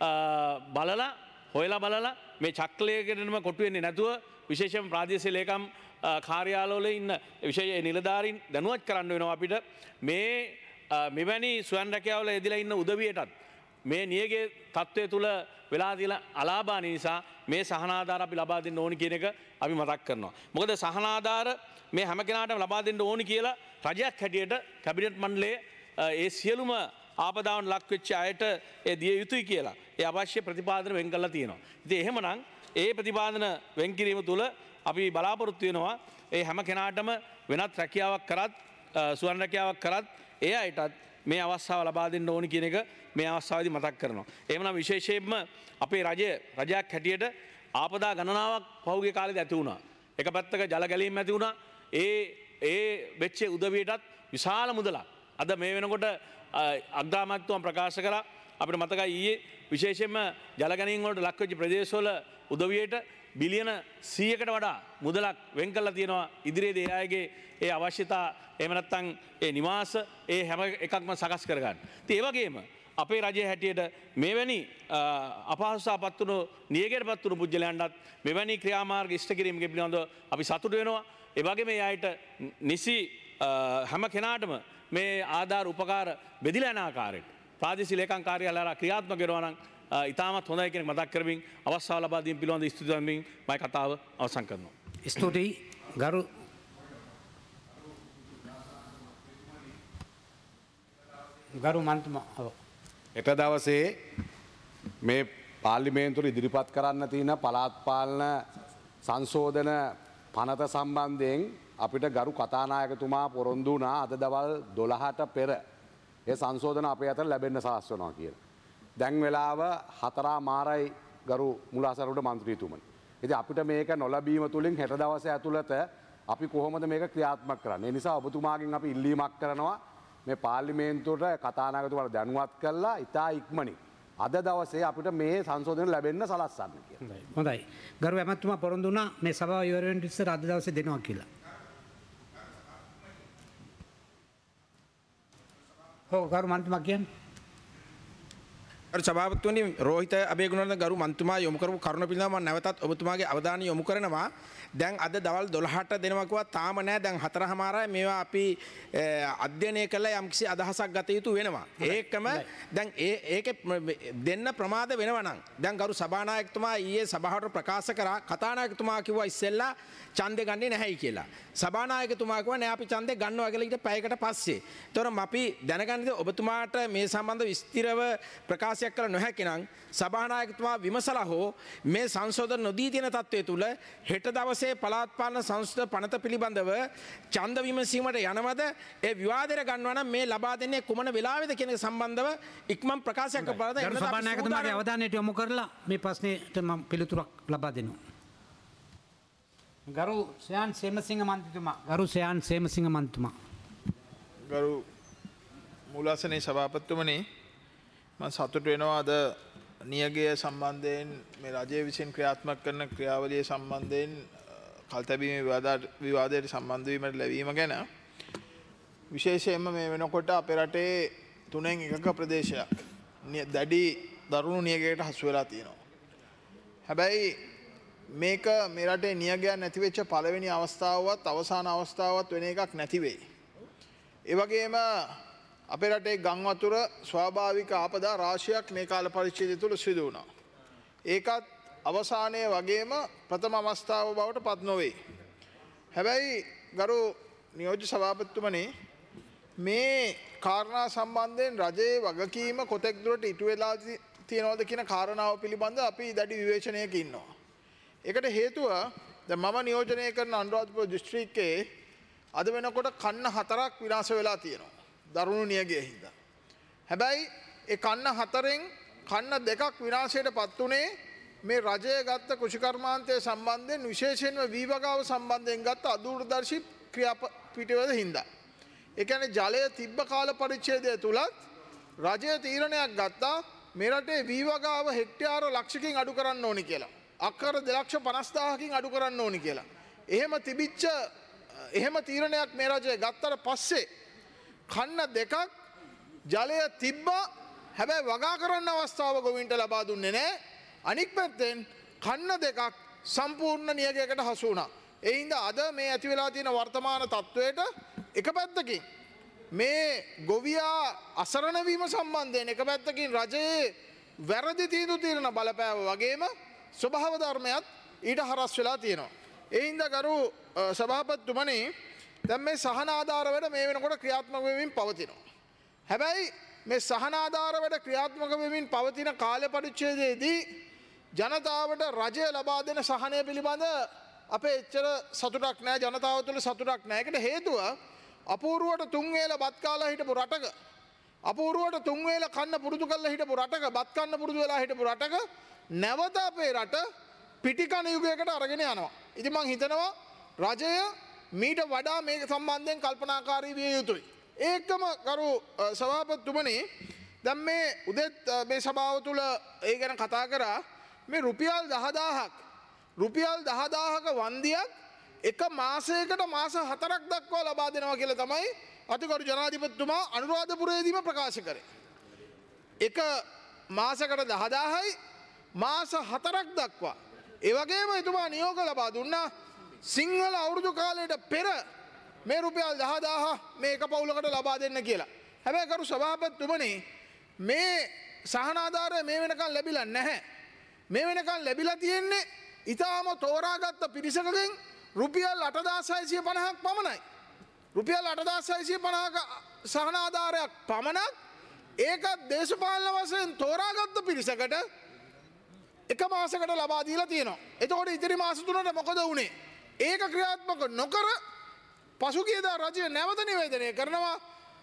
බලලා හොයලා බලලා මේ චක්‍රලේඛනම කොටු වෙන්නේ නැතුව විශේෂම ප්‍රාදේශීය ලේකම් කාර්යාලවල ඉන්න විශේෂ නිලධාරීන් දැනුවත් කරන්න වෙනවා අපිට මේ මෙවැනි ස්වයං රැකියාවල යෙදලා ඉන්න උදවියටත් මේ නියගේ තත්ත්වය තුළ වෙලා තියෙන අලාභාන නිසා මේ සහනාධාර අපි ලබා දෙන්න ඕනි කියන එක අපි මතක් කරනවා. මොකද සහනාධාර මේ හැම කෙනාටම ලබා දෙන්න ඕනි කියලා රජයක් හැටියට කැබිනට් මණ්ඩලයේ ඒ සියලුම ආපදාවන් ලක් වෙච්ච අයට ඒ දිය යුතුයි කියලා ඒ අවශ්‍ය ප්‍රතිපාදන වෙන් කරලා තියෙනවා. ඉතින් එහෙමනම් ඒ ප්‍රතිපාදන වෙන් කිරීම තුළ අපි බලාපොරොත්තු වෙනවා ඒ හැම කෙනාටම වෙනත් රැකියාවක් කරත් සුවන් රැකියාවක් කරත් ඒ අයටත් මේ අවස්ථාව ලබා දෙන්න ඕනි කියන එක මේ අවස්ථාවේදී මතක් කරනවා. එහෙමනම් විශේෂයෙන්ම අපේ රජයක් හැටියට ආපදා ගණනාවක් පහුගිය කාලේදී ඇති වුණා. එක පැත්තක ජල ගැලීම් ඇති වුණා. ඒ වෙච්ච උදවියටත් විශාල මුදලක් අද මේ වෙනකොට අග්‍රාමාත්‍යතුමා ප්‍රකාශ කළා. අපිට මතකයි ඊයේ විශේෂයෙන්ම ජල ගැනීම් වලට ලක් වෙච්ච ප්‍රදේශවල උදවියට බිලියන 100කට වඩා මුදලක් වෙන් කරලා තියෙනවා. ඉදිරියේදී ඒ අයගේ ඒ අවශ්‍යතා එහෙම නැත්නම් ඒ නිවාස ඒ හැම එකක්ම සකස් කරගන්න. ඉතින් ඒ වගේම අපේ රජයේ හැටියට මෙවැනි අපහසුතාවපත් වුණු නියගයටපත් වුණු පුජ්‍යලයන්ටත් මෙවැනි ක්‍රියාමාර්ග ඉෂ්ට කිරීම පිළිබඳව අපි සතුටු වෙනවා. ඒ වගේම මේ අයට නිසි හැම කෙනාටම මේ ආධාර උපකාර බෙදිලා යන ආකාරයට ප්‍රාදේශීය ලේකම් කාර්යාලය ක්‍රියාත්මක කරනවා නම් ඉතාමත් හොඳයි කියන මතක් කරමින් අවස්ථාව ලබා දීම පිළිබඳ ස්තුතිවන්තමින් මම කතාව අවසන් කරනවා. ස්තුතියි ගරු මන්තුමා. එට දවසේ මේ පාර්ලිමේන්තුවට ඉදිරිපත් කරන්න තියෙන පළාත් පාලන සංශෝධන පනත සම්බන්ධයෙන් අපිට ගරු කතානායකතුමා පොරොන්දු වුණා අද දවල් 12ට පෙර ඒ සංශෝධන අපේ අතට ලැබෙන්න සලස්වනවා කියලා. දැන් වෙලාව 4:00 ගරු මුලාසරුට මන්ත්‍රීතුමනි. ඉතින් අපිට මේක නොලැබීම තුලින් හෙට දවසේ ඇතුළත අපි කොහොමද මේක ක්‍රියාත්මක කරන්නේ? ඒ නිසා ඔබතුමාගෙන් අපි ඉල්ලීමක් කරනවා මේ පාර්ලිමේන්තුවට කතානායකතුමාට දැනුවත් කළා ඉතා ඉක්මනින් අද දවසේ අපිට මේ සංශෝධන ලැබෙන්න සලස්සන්න කියලා. හොඳයි. ගරු ඇමතුමා පොරොන්දු වුණා මේ සභාව ඉවර වෙන්න ඉස්සර අද දවසේ දෙනවා කියලා. ඔව් ගරු මන්තුමා කියන්නේ සභාපතිතුමනි රෝහිත අබේගුණවර්ධන ගරු මන්තුමා යොමු කරපු කරුණ පිළිබඳව මම නැවතත් ඔබතුමාගේ අවධානය යොමු කරනවා. දැන් අද දවල් 12ට දෙනවා කිව්වා තාම නෑ. දැන් 4:00 මේවා අපි අධ්‍යයනය කළා යම්කිසි අදහසක් ගත යුතු වෙනවා. ඒකම දැන් ඒකේ දෙන්න ප්‍රමාද වෙනවා නම් දැන් ගරු සභානායකතුමා ඊයේ සභාවට ප්‍රකාශ කරා කතානායකතුමා කිව්වා ඉස්සෙල්ලා ඡන්දේ ගන්නේ නැහැයි කියලා. සභානායකතුමා කිව්වා නෑ අපි ඡන්දේ ගන්නවා කියලා ඊට පැයකට පස්සේ. ඒතරම් අපි දැනගන්නේ ඔබතුමාට මේ සම්බන්ධ විස්තරව ප්‍රකාශයක් කළ නොහැකි නම් සභානායකතුමා විමසලා හෝ මේ සංශෝධන නොදී තියෙන තත්ත්වය තුල හෙට දවසේ පළාත් පාලන සංස්ථා පනත පිළිබඳව ඡන්ද විමසීමට යනවද ඒ විවාදයට ගන්නවා නම් මේ ලබා දෙන්නේ කුමන වෙලාවෙද කියන එක සම්බන්ධව ඉක්මන් ප්‍රකාශයක් කරලා ගරු සභානායකතුමාගේ අවධානයට යොමු කරලා මේ ප්‍රශ්නෙට මම පිළිතුරක් ලබා දෙනවා. ගරු සයන් සේමසිංහ මන්ත්‍රීතුමා ගරු මූලාසනයේ සභාපතිතුමනි මම සතුටු වෙනවා අද නියගය සම්බන්ධයෙන් මේ රජය විසින් ක්‍රියාත්මක කරන ක්‍රියාවලිය සම්බන්ධයෙන් කල්තැබීමේ විවාදයට සම්බන්ධ වීමට ලැබීම ගැන. විශේෂයෙන්ම මේ වෙනකොට අපේ රටේ 3/1 ප්‍රදේශයක් දැඩි දරුණු නියගයකට හසු වෙලා තියෙනවා. හැබැයි මේක මේ රටේ නියගයක් නැති වෙච්ච පළවෙනි අවස්ථාවවත් අවසාන අවස්ථාවවත් වෙන එකක් නැති වෙයි. ඒ වගේම අපේ රටේ ගම් වතුර ස්වාභාවික ආපදා රාශියක් මේ කාල පරිච්ඡේදය තුළ සිදු වුණා. ඒකත් අවසානයේ වගේම ප්‍රථම අවස්ථාව බවට පත් නොවේ. හැබැයි ගරු නියෝජ්‍ය සභාපතිතුමනි මේ කාරණා සම්බන්ධයෙන් රජයේ වගකීම කොතෙක් දුරට ඉටු වෙලා තියෙනවද කියන කාරණාව පිළිබඳ අපි දැඩි විවේචනයක ඉන්නවා. ඒකට හේතුව දැන් මම නියෝජනය කරන අනුරාධපුර දිස්ත්‍රික්කයේ අද වෙනකොට කන්න 4ක් විනාශ වෙලා තියෙනවා. දරුණු නියගිය හින්දා. හැබැයි ඒ කන්න 4න් කන්න 2ක් විනාශයට පත් උනේ මේ රජය ගත්ත කෘෂිකර්මාන්තය සම්බන්ධයෙන් විශේෂයෙන්ම වීවගාව සම්බන්ධයෙන් ගත්ත අදූරදර්ශී ක්‍රියාපිටිවල හින්දා. ඒ කියන්නේ ජලය තිබ්බ කාල පරිච්ඡේදය තුලත් රජය තීරණයක් ගත්තා මේ රටේ වීවගාව හෙක්ටයාර ලක්ෂකින් අඩු කරන්න ඕනි කියලා. අක්කර 2,50,000කින් අඩු කරන්න ඕනි කියලා. එහෙම තීරණයක් මේ රජය ගත්තට පස්සේ කන්න 2ක් ජලය තිබ්බා. හැබැයි වගා කරන්න අවස්ථාව ගොවින්ට ලබා දුන්නේ නැහැ. අනික් පැත්තෙන් කන්න 2ක් සම්පූර්ණ නියගයකට හසු වුණා. ඒ හින්දා අද මේ ඇති වෙලා තියෙන වර්තමාන තත්වයට එක පැත්තකින් මේ ගොවියා අසරණ වීම සම්බන්ධයෙන් එක පැත්තකින් රජයේ වැරදි තීන්දුව తీරන බලපෑම වගේම ස්වභාව ධර්මයක් ඊට හරස් වෙලා තියෙනවා. ඒ හින්දා ගරු සභාපතිතුමනි දැන් මේ සහන ආධාර වැඩ මේ වෙනකොට ක්‍රියාත්මක වෙමින් පවතිනවා. හැබැයි මේ සහන ආධාර වැඩ ක්‍රියාත්මක වෙමින් පවතින කාල පරිච්ඡේදයේදී ජනතාවට රජය ලබා දෙන සහනය පිළිබඳ අපේ එච්චර සතුටක් නැහැ. ජනතාව තුළ සතුටක් නැහැ. ඒකට හේතුව අපූර්වට තුන් වේල බත් කාලා හිටපු රටක අපූර්වට තුන් වේල කන්න පුරුදු කරලා හිටපු රටක බත් කන්න පුරුදු වෙලා හිටපු රටක නැවත අපේ රට පිටිකන යුගයකට අරගෙන යනවා. ඉතින් මම හිතනවා රජය මීට වඩා මේක සම්බන්ධයෙන් කල්පනාකාරී විය යුතුයි. ඒකම කරු සභාපතිතුමනි දැන් මේ උදෙත් මේ සභාව තුළ ඒ ගැන කතා කරා මේ රුපියල් 10000ක වන්දියක් එක මාසයකට මාස 4ක් දක්වා ලබා දෙනවා කියලා තමයි අතිගරු ජනාධිපතිතුමා අනුරාධපුරයේදීම ප්‍රකාශ කරේ. එක මාසයකට 10000යි මාස 4ක් දක්වා. ඒ වගේම එතුමා නියෝග ලබා දුන්නා සිංහල අවුරුදු කාලයට පෙර මේ රුපියල් 10000 මේ එක පවුලකට ලබා දෙන්න කියලා. හැබැයි කරු සභාපතිතුමනි මේ සහන ආධාරය මේ වෙනකන් ලැබිලා නැහැ. මේ වෙනකන් ලැබිලා තියෙන්නේ ඊටාම තෝරාගත්ත පිරිසකගෙන් රුපියල් 8650ක් පමණයි. රුපියල් 8650ක සහන ආධාරයක් පමණක් ඒකත් දේශපාලන වශයෙන් තෝරාගත්ත පිරිසකට එක මාසයකට ලබා දීලා තියෙනවා. එතකොට ඉතිරි මාස තුනට මොකද වුනේ? ඒක ක්‍රියාත්මක නොකර පසුගියදා රජය නැවත නිවේදනය කරනවා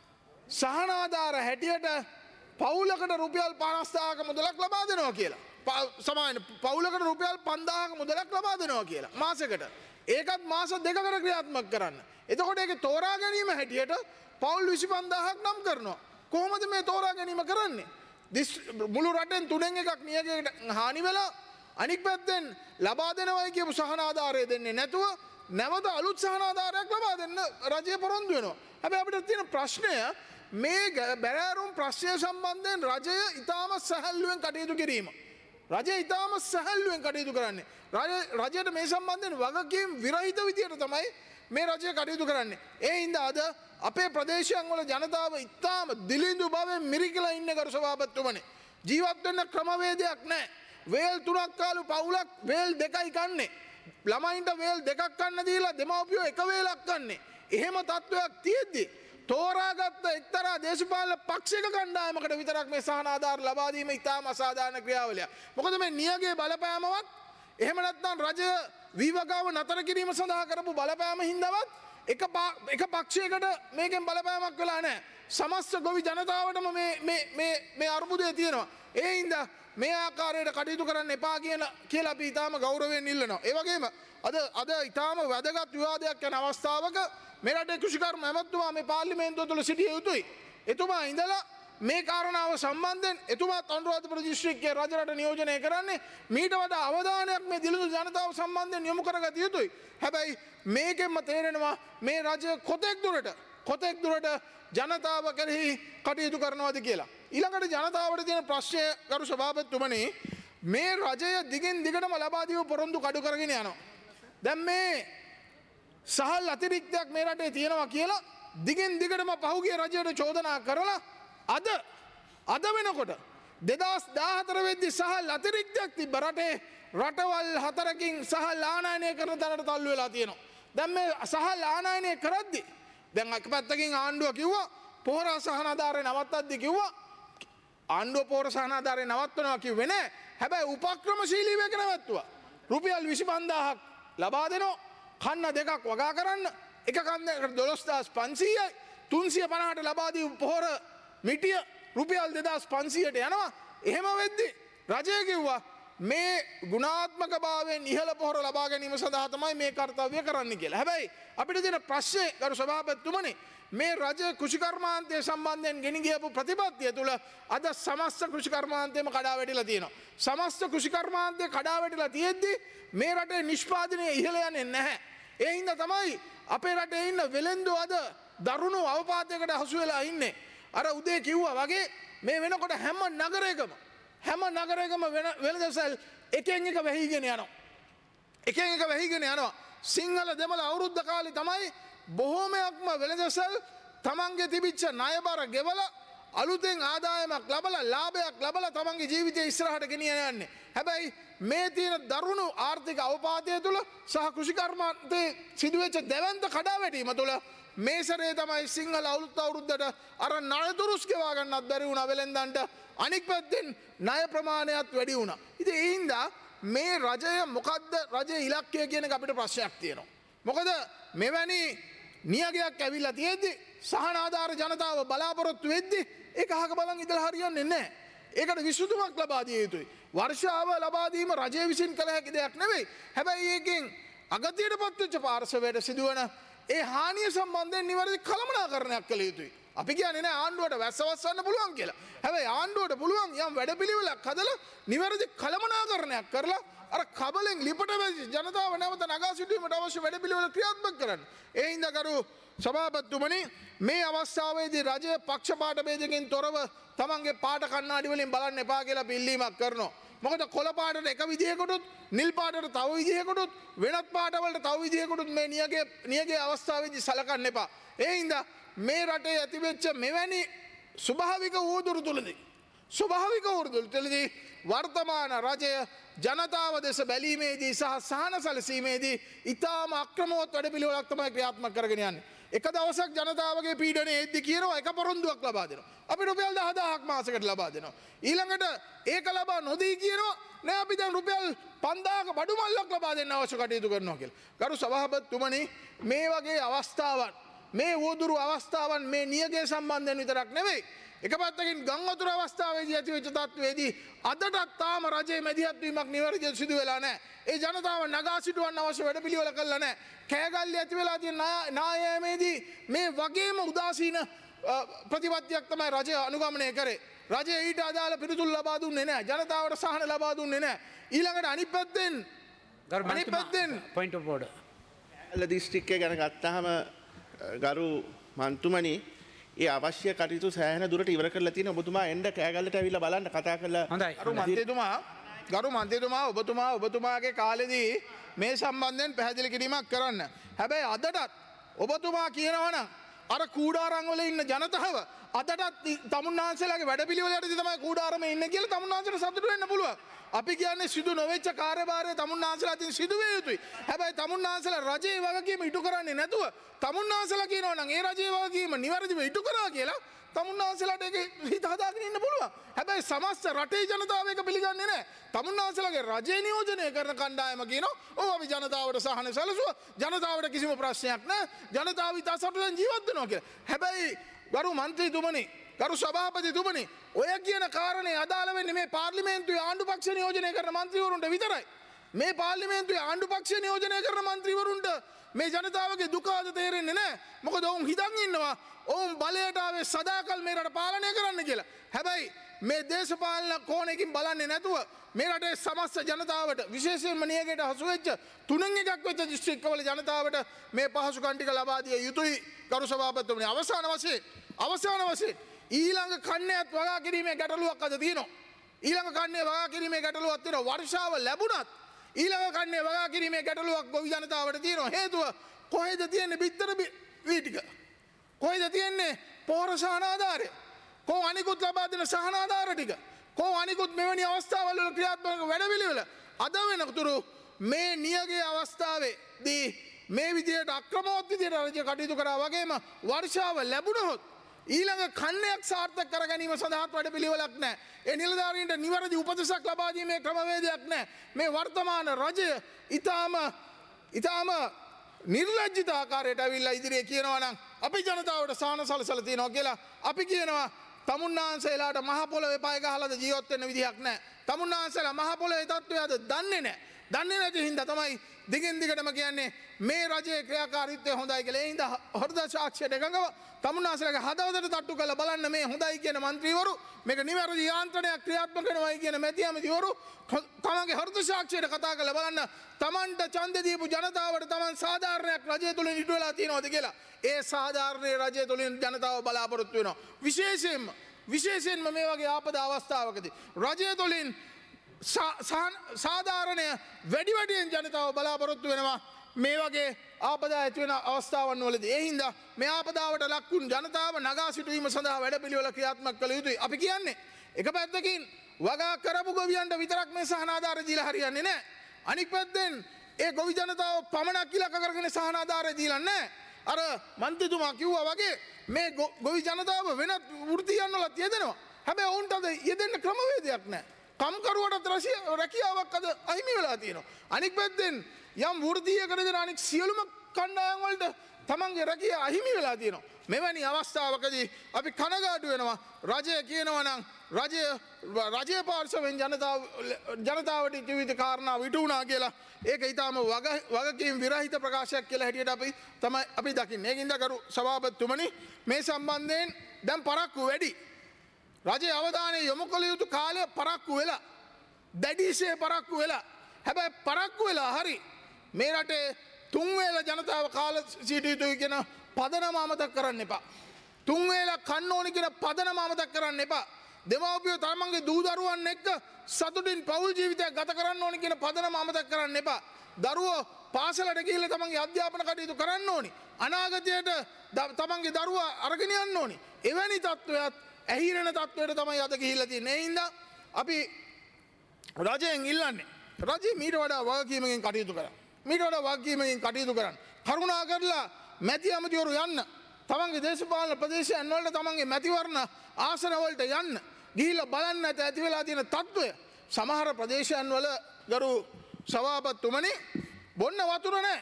සහන ආධාර හැටියට පවුලකට රුපියල් 50000ක මුදලක් ලබා දෙනවා කියලා. සමාන පවුලකට රුපියල් 5000ක මුදලක් ලබා දෙනවා කියලා මාසෙකට. ඒකත් මාස දෙකකට ක්‍රියාත්මක කරන්න. එතකොට ඒකේ තෝරා ගැනීම හැටියට පවුල් 25000ක් නම් කරනවා. කොහොමද මේ තෝරා ගැනීම කරන්නේ? මුළු රටෙන් 3න් එකක් නියගයකට හානි වෙලා අනික් පැත්තෙන් ලබා දෙනවයි කියපු සහන ආධාරය දෙන්නේ නැතුව නැවත අලුත් සහන ආධාරයක් ලබා දෙන්න රජය පොරොන්දු වෙනවා. හැබැයි අපිට තියෙන ප්‍රශ්නය මේ බැරෑරුම් ප්‍රශ්නය සම්බන්ධයෙන් රජය ඉතාම සැහැල්ලුවෙන් කටයුතු කිරීම. රජය ඉතාම සැහැල්ලුවෙන් කටයුතු කරන්නේ. රජයට මේ සම්බන්ධයෙන් වගකීම් විරහිත විදියට තමයි මේ රජය කටයුතු කරන්නේ. ඒ හින්දා අද අපේ ප්‍රදේශයන් වල ජනතාව ඉතාම දිලිඳු බවෙන් මිරිකලා ඉන්නේ කරු සභාපතිතුමනි. ජීවත් වෙන්න ක්‍රමවේදයක් නැහැ. වේල් 3ක් කාලු පවුලක් වේල් 2යි කන්නේ. ළමයින්ට වේල් 2ක් කන්න දීලා දෙමව්පියෝ එක වේලක් කන්නේ. එහෙම තත්වයක් තියෙද්දි තෝරාගත්ත එක්තරා දේශපාලන පක්ෂයක කණ්ඩායමකට විතරක් මේ සහන ආධාර ලබා දීම ඉතාම අසාධාරණ ක්‍රියාවලියක්. මොකද මේ නියගේ බලපෑමවත් එහෙම නැත්නම් රජය වීවගාව නතර කිරීම සඳහා කරපු බලපෑම හින්දාවත් එක පක්ෂයකට මේකෙන් බලපෑමක් වෙලා නැහැ. සමස්ත ගොවි ජනතාවටම මේ අර්බුදය තියෙනවා. ඒ හින්දා මේ ආකාරයට කටයුතු කරන්න එපා කියලා අපි ඉතාම ගෞරවයෙන් ඉල්ලනවා. ඒ වගේම අද ඉතාම වැදගත් විවාදයක් යන අවස්ථාවක මේ රටේ කෘෂිකර්ම ඇමතුමා මේ පාර්ලිමේන්තුව තුළ සිටිය යුතුයි. එතුමා ඉඳලා මේ කාරණාව සම්බන්ධයෙන් එතුමාත් අනුරාධපුර දිස්ත්‍රික්කයේ රජරට නියෝජනය කරන්නේ මීට වඩා අවධානයක් මේ දිලිඳු ජනතාව සම්බන්ධයෙන් යොමු කරගත යුතුයි. හැබැයි මේකෙන්ම තේරෙනවා මේ රජය කොතෙක් දුරට ජනතාව කෙරෙහි කටයුතු කරනවද කියලා. ඊළඟට ජනතාවට තියෙන ප්‍රශ්නය කරු සභාපතිතුමනි මේ රජය දිගින් දිගටම ලබා දීපු පොරොන්දු කඩු කරගෙන යනවා. දැන් මේ සහල් අතිරික්තයක් මේ රටේ තියෙනවා කියලා දිගින් දිගටම පහුගිය රජයට චෝදනා කරලා අද වෙනකොට 2014 වෙද්දි සහල් අතිරික්තයක් තිබ්බ රටේ රටවල් 4කින් සහල් ආනයනය කරන තැනට තල්ලු වෙලා තියෙනවා. දැන් මේ සහල් ආනයනය කරද්දි දැන් එක පැත්තකින් ආණ්ඩුව කිව්වා පොහොර සහනාධාරය නවත්තද්දි කිව්වා ආණ්ඩුව පොහොර සහනාධාරය නවත්වනවා කිව්වේ නෑ. හැබැයි උපක්‍රමශීලීව ඒක නැවැත්තුවා. රුපියල් 25000ක් ලබා දෙනවා. කන්න දෙකක් වගා කරන්න. එක කන්නකට 12500යි 350ට ලබා දී පොහොර මිටිය රුපියල් 2500ට යනවා. එහෙම වෙද්දි රජය කිව්වා මේ ගුණාත්මක භාවයෙන් ඉහළ පොහොර ලබා ගැනීම සඳහා තමයි මේ කාර්යය කරන්න කියලා. හැබැයි අපිට තියෙන ප්‍රශ්නේ ගරු සභාපතිතුමනි මේ රජ කෘෂිකර්මාන්තය සම්බන්ධයෙන් ගෙන ගියපු ප්‍රතිපත්තිය තුළ අද සමස්ත කෘෂිකර්මාන්තයම කඩා වැටිලා තියෙනවා. සමස්ත කෘෂිකර්මාන්තය කඩා වැටිලා තියෙද්දි මේ රටේ නිෂ්පාදනය ඉහළ යන්නේ නැහැ. ඒ හින්දා තමයි අපේ රටේ ඉන්න වෙළෙන්දෝ අද දරුණු අවපාතයකට හසු වෙලා ඉන්නේ. අර උදේ කිව්වා වගේ මේ වෙනකොට හැම නගරයකම වෙළඳසැල් එකෙන් එක වැහිගෙන යනවා. එකෙන් එක වැහිගෙන යනවා. සිංහල දෙමළ අවුරුද්ද කාලේ තමයි බොහෝමයක්ම වෙළඳසැල් තමන්ගේ තිබිච්ච ණයබර ගෙවලා අලුතෙන් ආදායමක් ලබලා ලාභයක් ලබලා තමන්ගේ ජීවිතය ඉස්සරහට ගෙනියන යන්නේ. හැබැයි මේ තියෙන දරුණු ආර්ථික අවපාතය තුළ සහ කෘෂිකර්මාන්තයේ සිදුවෙච්ච දැවැන්ත කඩාවැටීම තුළ මේ සැරේ තමයි සිංහල අවුරුද්දට අර ණයතුරුස් ගෙවා ගන්නත් බැරි වුණා වෙලෙන්දන්ට. අනික් පැත්තෙන් ණය ප්‍රමාණයත් වැඩි වුණා. ඉතින් ඒ හින්දා මේ රජය මොකද්ද රජයේ ඉලක්කය කියන එක අපිට ප්‍රශ්නයක් තියෙනවා. මොකද මෙවැනි නියගයක් ඇවිල්ලා තියෙද්දි සහනාධාර ජනතාව බලාපොරොත්තු වෙද්දි ඒක අහක බලන් ඉඳලා හරියන්නේ නැහැ. ඒකට විසඳුමක් ලබා දිය යුතුයි. වර්ෂාව ලබා දීම රජය විසින් කළ හැකි දෙයක් නෙවෙයි. හැබැයි ඒකෙන් අගතියටපත් වෙච්ච පාර්ශවයට සිදුවන ඒ හානිය සම්බන්ධයෙන් නිවැරදි කළමනාකරණයක් කළ යුතුයි. අපි කියන්නේ නෑ ආණ්ඩුවට වැස්සවස්සන්න පුළුවන් කියලා. හැබැයි ආණ්ඩුවට පුළුවන් යම් වැඩපිළිවෙලක් හදලා නිවැරදි කළමනාකරණයක් කරලා අර කබලෙන් ලිපට වෙච්ච ජනතාව නැවත නගා සිටීමට අවශ්‍ය වැඩපිළිවෙල ක්‍රියාත්මක කරන්න. ඒ හින්දා කරු සභාපතිතුමනි මේ අවස්ථාවේදී රජය පක්ෂපාත ભેදකින් තොරව තමන්ගේ පාට කණ්ණාඩි වලින් බලන්න එපා කියලා පිළිීමක් කරනවා. මොකද කොළ පාටට එක විදිහකටත් නිල් පාටට තව විදිහකටත් වෙනත් පාටවලට තව විදිහකටත් මේ නියගේ අවස්ථාවේදී සලකන්න එපා. ඒ හින්දා මේ රටේ ඇතිවෙච්ච මෙවැනි ස්වභාවික ඌදුරු තුළදී වර්තමාන රජය ජනතාව දෙස බැලීමේදී සහ සහන සැලසීමේදී ඉතාම අක්‍රමවත් වැඩපිළිවෙලක් තමයි ක්‍රියාත්මක කරගෙන යන්නේ. එක දවසක් ජනතාවගේ පීඩනය එද්දි කියනවා එක පොරොන්දුවක් ලබා දෙනවා. අපි රුපියල් 10000ක් මාසෙකට ලබා දෙනවා. ඊළඟට ඒක ලබා නොදී කියනවා නෑ අපි දැන් රුපියල් 5000ක බඩු මල්ලක් ලබා දෙන්න අවශ්‍ය කටයුතු කරනවා කියලා. කරු සභාපතිතුමනි මේ වගේ අවස්ථාවන් මේ වූදුරු අවස්ථාවන් මේ නියගේ සම්බන්ධයෙන් විතරක් නෙවෙයි. එක පැත්තකින් ගම් වතුර අවස්ථාවේදී ඇතිවෙච්ච තත්ත්වයේදී අදටත් තාම රජයේ මැදිහත් වීමක් නිවැරදිව සිදු වෙලා නැහැ. ඒ ජනතාව නගා සිටවන්න අවශ්‍ය වැඩපිළිවෙල කළා නැහැ. කෑගල්ලේ ඇති වෙලා තියෙන නායෑමේදී මේ වගේම උදාසීන ප්‍රතිපත්තියක් තමයි රජය අනුගමනය කරේ. රජය ඊට අදාළ පිළිතුරු ලබා දුන්නේ නැහැ. ජනතාවට සහන ලබා දුන්නේ නැහැ. ඊළඟට අනිත් පැත්තෙන් පොයින්ට් ඔෆ් ඕඩර් දිස්ත්‍රික්කය ගැන ගත්තාම ගරු මන්තුමනි ඒ අවශ්‍ය කටයුතු සෑහෙන දුරට ඉවර කරලා තියෙන ඔබතුමා එන්න කෑගල්ලට ඇවිල්ලා බලන්න කතා කරලා හොඳයි. ගරු මන්ත්‍රීතුමා ඔබතුමාගේ කාලෙදී මේ සම්බන්ධයෙන් පැහැදිලි කිරීමක් කරන්න. හැබැයි අදටත් ඔබතුමා කියනවනම් අර කූඩාරම් වල ඉන්න ජනතාව අදටත් තමුන්නාන්සේලාගේ වැඩපිළිවෙලටදී තමයි කූඩාරමේ ඉන්නේ කියලා තමුන්නාන්සේට සතුටු වෙන්න පුළුවන්. අපි කියන්නේ සිදු නොවෙච්ච කාර්යභාරය තමුන්නාන්සේලා තින් සිදු විය යුතුයි. හැබැයි තමුන්නාන්සේලා රජයේ වගකීම ඉටු කරන්නේ නැතුව තමුන්නාන්සේලා කියනවා නම් ඒ රජයේ වගකීම නිවැරදිව ඉටු කරා කියලා තමුන්නාන්සේලාට ඒක හිත හදාගෙන ඉන්න පුළුවන්. හැබැයි සමස්ත රටේ ජනතාව ඒක පිළිගන්නේ නැහැ. තමුන්නාන්සේලාගේ රජය නියෝජනය කරන කණ්ඩායම කියනවා ඔව් අපි ජනතාවට සහන සැලසුවා. ජනතාවට කිසිම ප්‍රශ්නයක් නැහැ. ජනතාව ඉතා සතුටින් ජීවත් වෙනවා කියලා. හැබැයි ගරු මන්ත්‍රීතුමනි ගරු සභාපතිතුමනි ඔය කියන කාරණේ අදාළ වෙන්නේ මේ පාර්ලිමේන්තුවේ ආණ්ඩු පක්ෂ නියෝජනය කරන මන්ත්‍රීවරුන්ට විතරයි. මේ පාර්ලිමේන්තුවේ ආණ්ඩු පක්ෂ නියෝජනය කරන මන්ත්‍රීවරුන්ට මේ ජනතාවගේ දුක අද තේරෙන්නේ නැහැ. මොකද ඔවුන් හිතන් ඉන්නවා ඔවුන් බලයට ආවේ සදාකල් මේ රට පාලනය කරන්න කියලා. හැබැයි මේ දේශපාලන කෝණයකින් බලන්නේ නැතුව මේ රටේ සමස්ත ජනතාවට විශේෂයෙන්ම නියගයට හසු වෙච්ච තුනෙන් එකක් වෙච්ච දිස්ත්‍රික්කවල ජනතාවට මේ පහසුකම් ටික ලබා දිය යුතුයි. ගරු සභාපතිතුමනි අවසාන වශයෙන් ඊළඟ කන්නයත් වගා කිරීමේ ගැටලුවක් අද තියෙනවා. ඊළඟ කන්නේ වගා කිරීමේ ගැටලුවක් තියෙනවා. වර්ෂාව ලැබුණත් ඊළඟ කන්නේ වගා කිරීමේ ගැටලුවක් ගොවි ජනතාවට තියෙනවා. හේතුව කොහෙද තියෙන්නේ බිත්තර වී ටික? කොහෙද තියෙන්නේ පොහොර සහනාධාරය? කො අනිකුත් ලබා දෙන සහනාධාර ටික? කො අනිකුත් මෙවැනි අවස්ථාවල වල ක්‍රියාත්මක වැඩපිළිවෙල? අද වෙනතුරු මේ නියගේ අවස්ථාවේදී මේ විදියට අක්‍රමවත් විදියට රජය කටයුතු කරා වගේම වර්ෂාව ලැබුණොත් ඊළඟ කන්නයක් සාර්ථක කර ගැනීම සඳහා වැඩ පිළිවෙලක් නැහැ. ඒ නිලධාරීන්ට නිවැරදි උපදෙසක් ලබා දීමේ ක්‍රමවේදයක් නැහැ. මේ වර්තමාන රජය ඊටාම නිර්ලජ්ජිත ආකාරයට ඇවිල්ලා ඉදිරියේ කියනවා නම් අපි ජනතාවට සාන සලසලා තියෙනවා කියලා අපි කියනවා තමුන්නාන්සේලාට මහ පොළොවේ පය ගහලාද ජීවත් වෙන්න විදිහක් නැහැ. තමුන්නාන්සේලා මහ පොළොවේ තත්ත්වය අද දන්නේ නැහැ. දන්නේ නැති හින්දා තමයි දිගින් දිගටම කියන්නේ මේ රජයේ ක්‍රියාකාරීත්වය හොඳයි කියලා. ඒ හින්දා හෘද සාක්ෂියට එකඟව තමුන්නාන්සේලාගේ හදවතට තට්ටු කරලා බලන්න මේ හොඳයි කියන മന്ത്രിවරු මේක නිවැරදි යාන්ත්‍රණයක් ක්‍රියාත්මක කරනවායි කියන මැති ඇමතිවරු තමන්ගේ හෘද සාක්ෂියට කතා කරලා බලන්න තමන්ට ඡන්ද දීපු ජනතාවට තමන් සාධාරණයක් රජය තුලින් ඉටු වෙලා තියෙනවද කියලා. ඒ සාධාරණේ රජය තුලින් ජනතාව බලාපොරොත්තු වෙනවා. විශේෂයෙන්ම මේ වගේ ආපදා අවස්ථාවකදී රජය තුලින් සාධාරණය වැඩිවැඩියෙන් ජනතාව බලාපොරොත්තු වෙනවා මේ වගේ ආපදා ඇති වෙන අවස්ථාවන් වලදී. ඒ හින්දා මේ ආපදාවට ලක් වුණු ජනතාව නගා සිටුවීම සඳහා වැඩපිළිවෙල ක්‍රියාත්මක කළ යුතුයි. අපි කියන්නේ එක පැත්තකින් වගා කරපු ගොවියන්ට විතරක් මේ සහනාධාරය දීලා හරියන්නේ නැහැ. අනික් පැත්තෙන් ඒ ගොවි ජනතාව පමණක් ඉලක්ක කරගෙන සහනාධාරය දීලා නැහැ. අර මන්ත්‍රීතුමා කිව්වා වගේ මේ ගොවි ජනතාව වෙනත් වෘත්තියන් වලත් යෙදෙනවා. හැබැයි ඔවුන්ට අද යෙදෙන්න ක්‍රමවේදයක් නැහැ. කම්කරුවටත් රැකියාවක් අද අහිමි වෙලා තියෙනවා. අනික් පැත්තෙන් යම් වෘත්තීයකට දෙන අනික් සියලුම කණ්ඩායම් වලට තමන්ගේ රැකියාව අහිමි වෙලා තියෙනවා. මෙවැනි අවස්ථාවකදී අපි කනගාටු වෙනවා. රජය කියනවා නම් රජයේ පාර්ශවයෙන් ජනතාවට ජීවිත කාරණා විටු වුණා කියලා. ඒක ඊටාම වගකීම් විරහිත ප්‍රකාශයක් කියලා හැටියට අපි දකින්නේ. ඒකින්ද කරු සභාපතිතුමනි මේ සම්බන්ධයෙන් දැන් පරක්කු වැඩි. රජයේ අවධානය යොමු කළ යුතු කාලය පරක්කු වෙලා දැඩිසේ පරක්කු වෙලා හැබැයි පරක්කු වෙලා හරි මේ රටේ තුන් වේල ජනතාව කාල සිටිය යුතුයි කියන පදනම අමතක කරන්න එපා. තුන් වේල කන්න ඕනි කියන පදනම අමතක කරන්න එපා. දෙමව්පියෝ තමන්ගේ දූ දරුවන් එක්ක සතුටින් පෞල් ජීවිතයක් ගත කරන්න ඕනි කියන පදනම අමතක කරන්න එපා. දරුවෝ පාසලට ගිහිල්ලා තමන්ගේ අධ්‍යාපන කටයුතු කරන්න ඕනි. අනාගතයට තමන්ගේ දරුවා අරගෙන යන්න ඕනි. එවැනි තත්ත්වයක් ඇහිරෙන තත්ත්වයට තමයි අද ගිහිල්ලා තියෙන්නේ. ඒ හින්දා අපි රජයෙන් ඉල්ලන්නේ රජය මීට වඩා වගකීමකින් කටයුතු කරන්න. මීට වඩා වගකීමකින් කටයුතු කරන්න. කරුණා කරලා මැති ඇමතිවරු යන්න. තමන්ගේ දේශපාලන ප්‍රදේශයන් වලට තමන්ගේ මැතිවරණ ආසන වලට යන්න. ගිහිල්ලා බලන්න ඇති වෙලා තියෙන තත්ත්වය. සමහර ප්‍රදේශයන් වල ගරු සභාපතිතුමනි බොන්න වතුර නැහැ.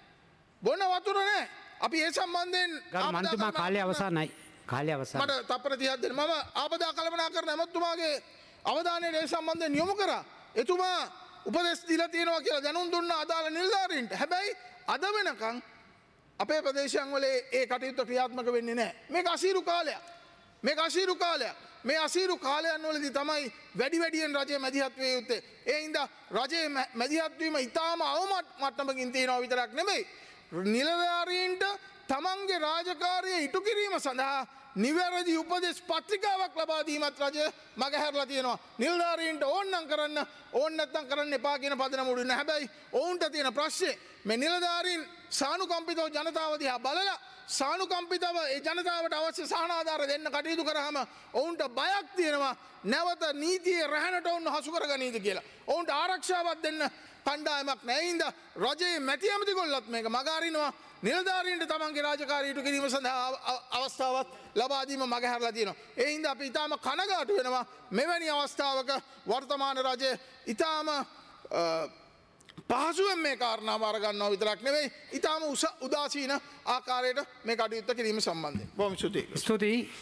අපි ඒ සම්බන්ධයෙන් මන්ත්‍රීතුමා කාලය අවසానයි. මට තප්පර 30ක් දෙන්න. මම ආපදා කළමනාකරණ ඇමතුමාගේ අවධානයට ඒ සම්බන්ධයෙන් යොමු කරා. එතුමා උපදෙස් දීලා තියෙනවා කියලා දැනුම් දුන්න අදාළ නිලධාරීන්ට. හැබැයි අද වෙනකන් අපේ ප්‍රදේශයන් වල ඒ කටයුතු ක්‍රියාත්මක වෙන්නේ නැහැ. මේක අසීරු කාලයක්. මේ අසීරු කාලයන් වලදී තමයි වැඩියෙන් රජයේ මැදිහත් විය යුත්තේ. ඒ හින්දා රජයේ මැදිහත් වීම ඉතාම අවම මට්ටමකින් තියෙනවා විතරක් නෙමෙයි. නිලධාරීන්ට තමන්ගේ රාජකාරිය ඉටු කිරීම සඳහා නිවැරදි උපදෙස් පත්‍රිකාවක් ලබා දීමත් රජය මගහැරලා තියෙනවා. නිලධාරීන්ට ඕන්නම් කරන්න ඕන් නැත්නම් කරන්න එපා කියන පදනම උඩින්. හැබැයි ඔවුන්ට තියෙන ප්‍රශ්නේ මේ නිලධාරීන් සානුකම්පිතව ජනතාව දිහා බලලා සානුකම්පිතව ඒ ජනතාවට අවශ්‍ය සහනාධාර දෙන්න කටයුතු කරාම ඔවුන්ට බයක් තියෙනවා නැවත නීතියේ රැහැනට ඔවුන් හසු කරගනීද කියලා. ඔවුන්ට ආරක්ෂාවක් දෙන්න කණ්ඩායමක් නැහැ. ඒ හින්දා රජයේ මැති ඇමතිගොල්ලත් මේක මගහරිනවා. නිලධාරීන්ට තමන්ගේ රාජකාරිය ඉටු කිරීම සඳහා අවස්ථාවක් ලබා දීම මගහැරලා තියෙනවා. ඒ හින්දා අපි ඊටාම කනගාටු වෙනවා මෙවැනි අවස්ථාවක වර්තමාන රජය ඊටාම පහසුවෙන් මේ කාරණාව අරගන්නවා විතරක් නෙවෙයි ඊටාම උදාසීන ආකාරයට මේ කටයුත්ත කිරීම සම්බන්ධයෙන්. බොහොම ස්තුතියි.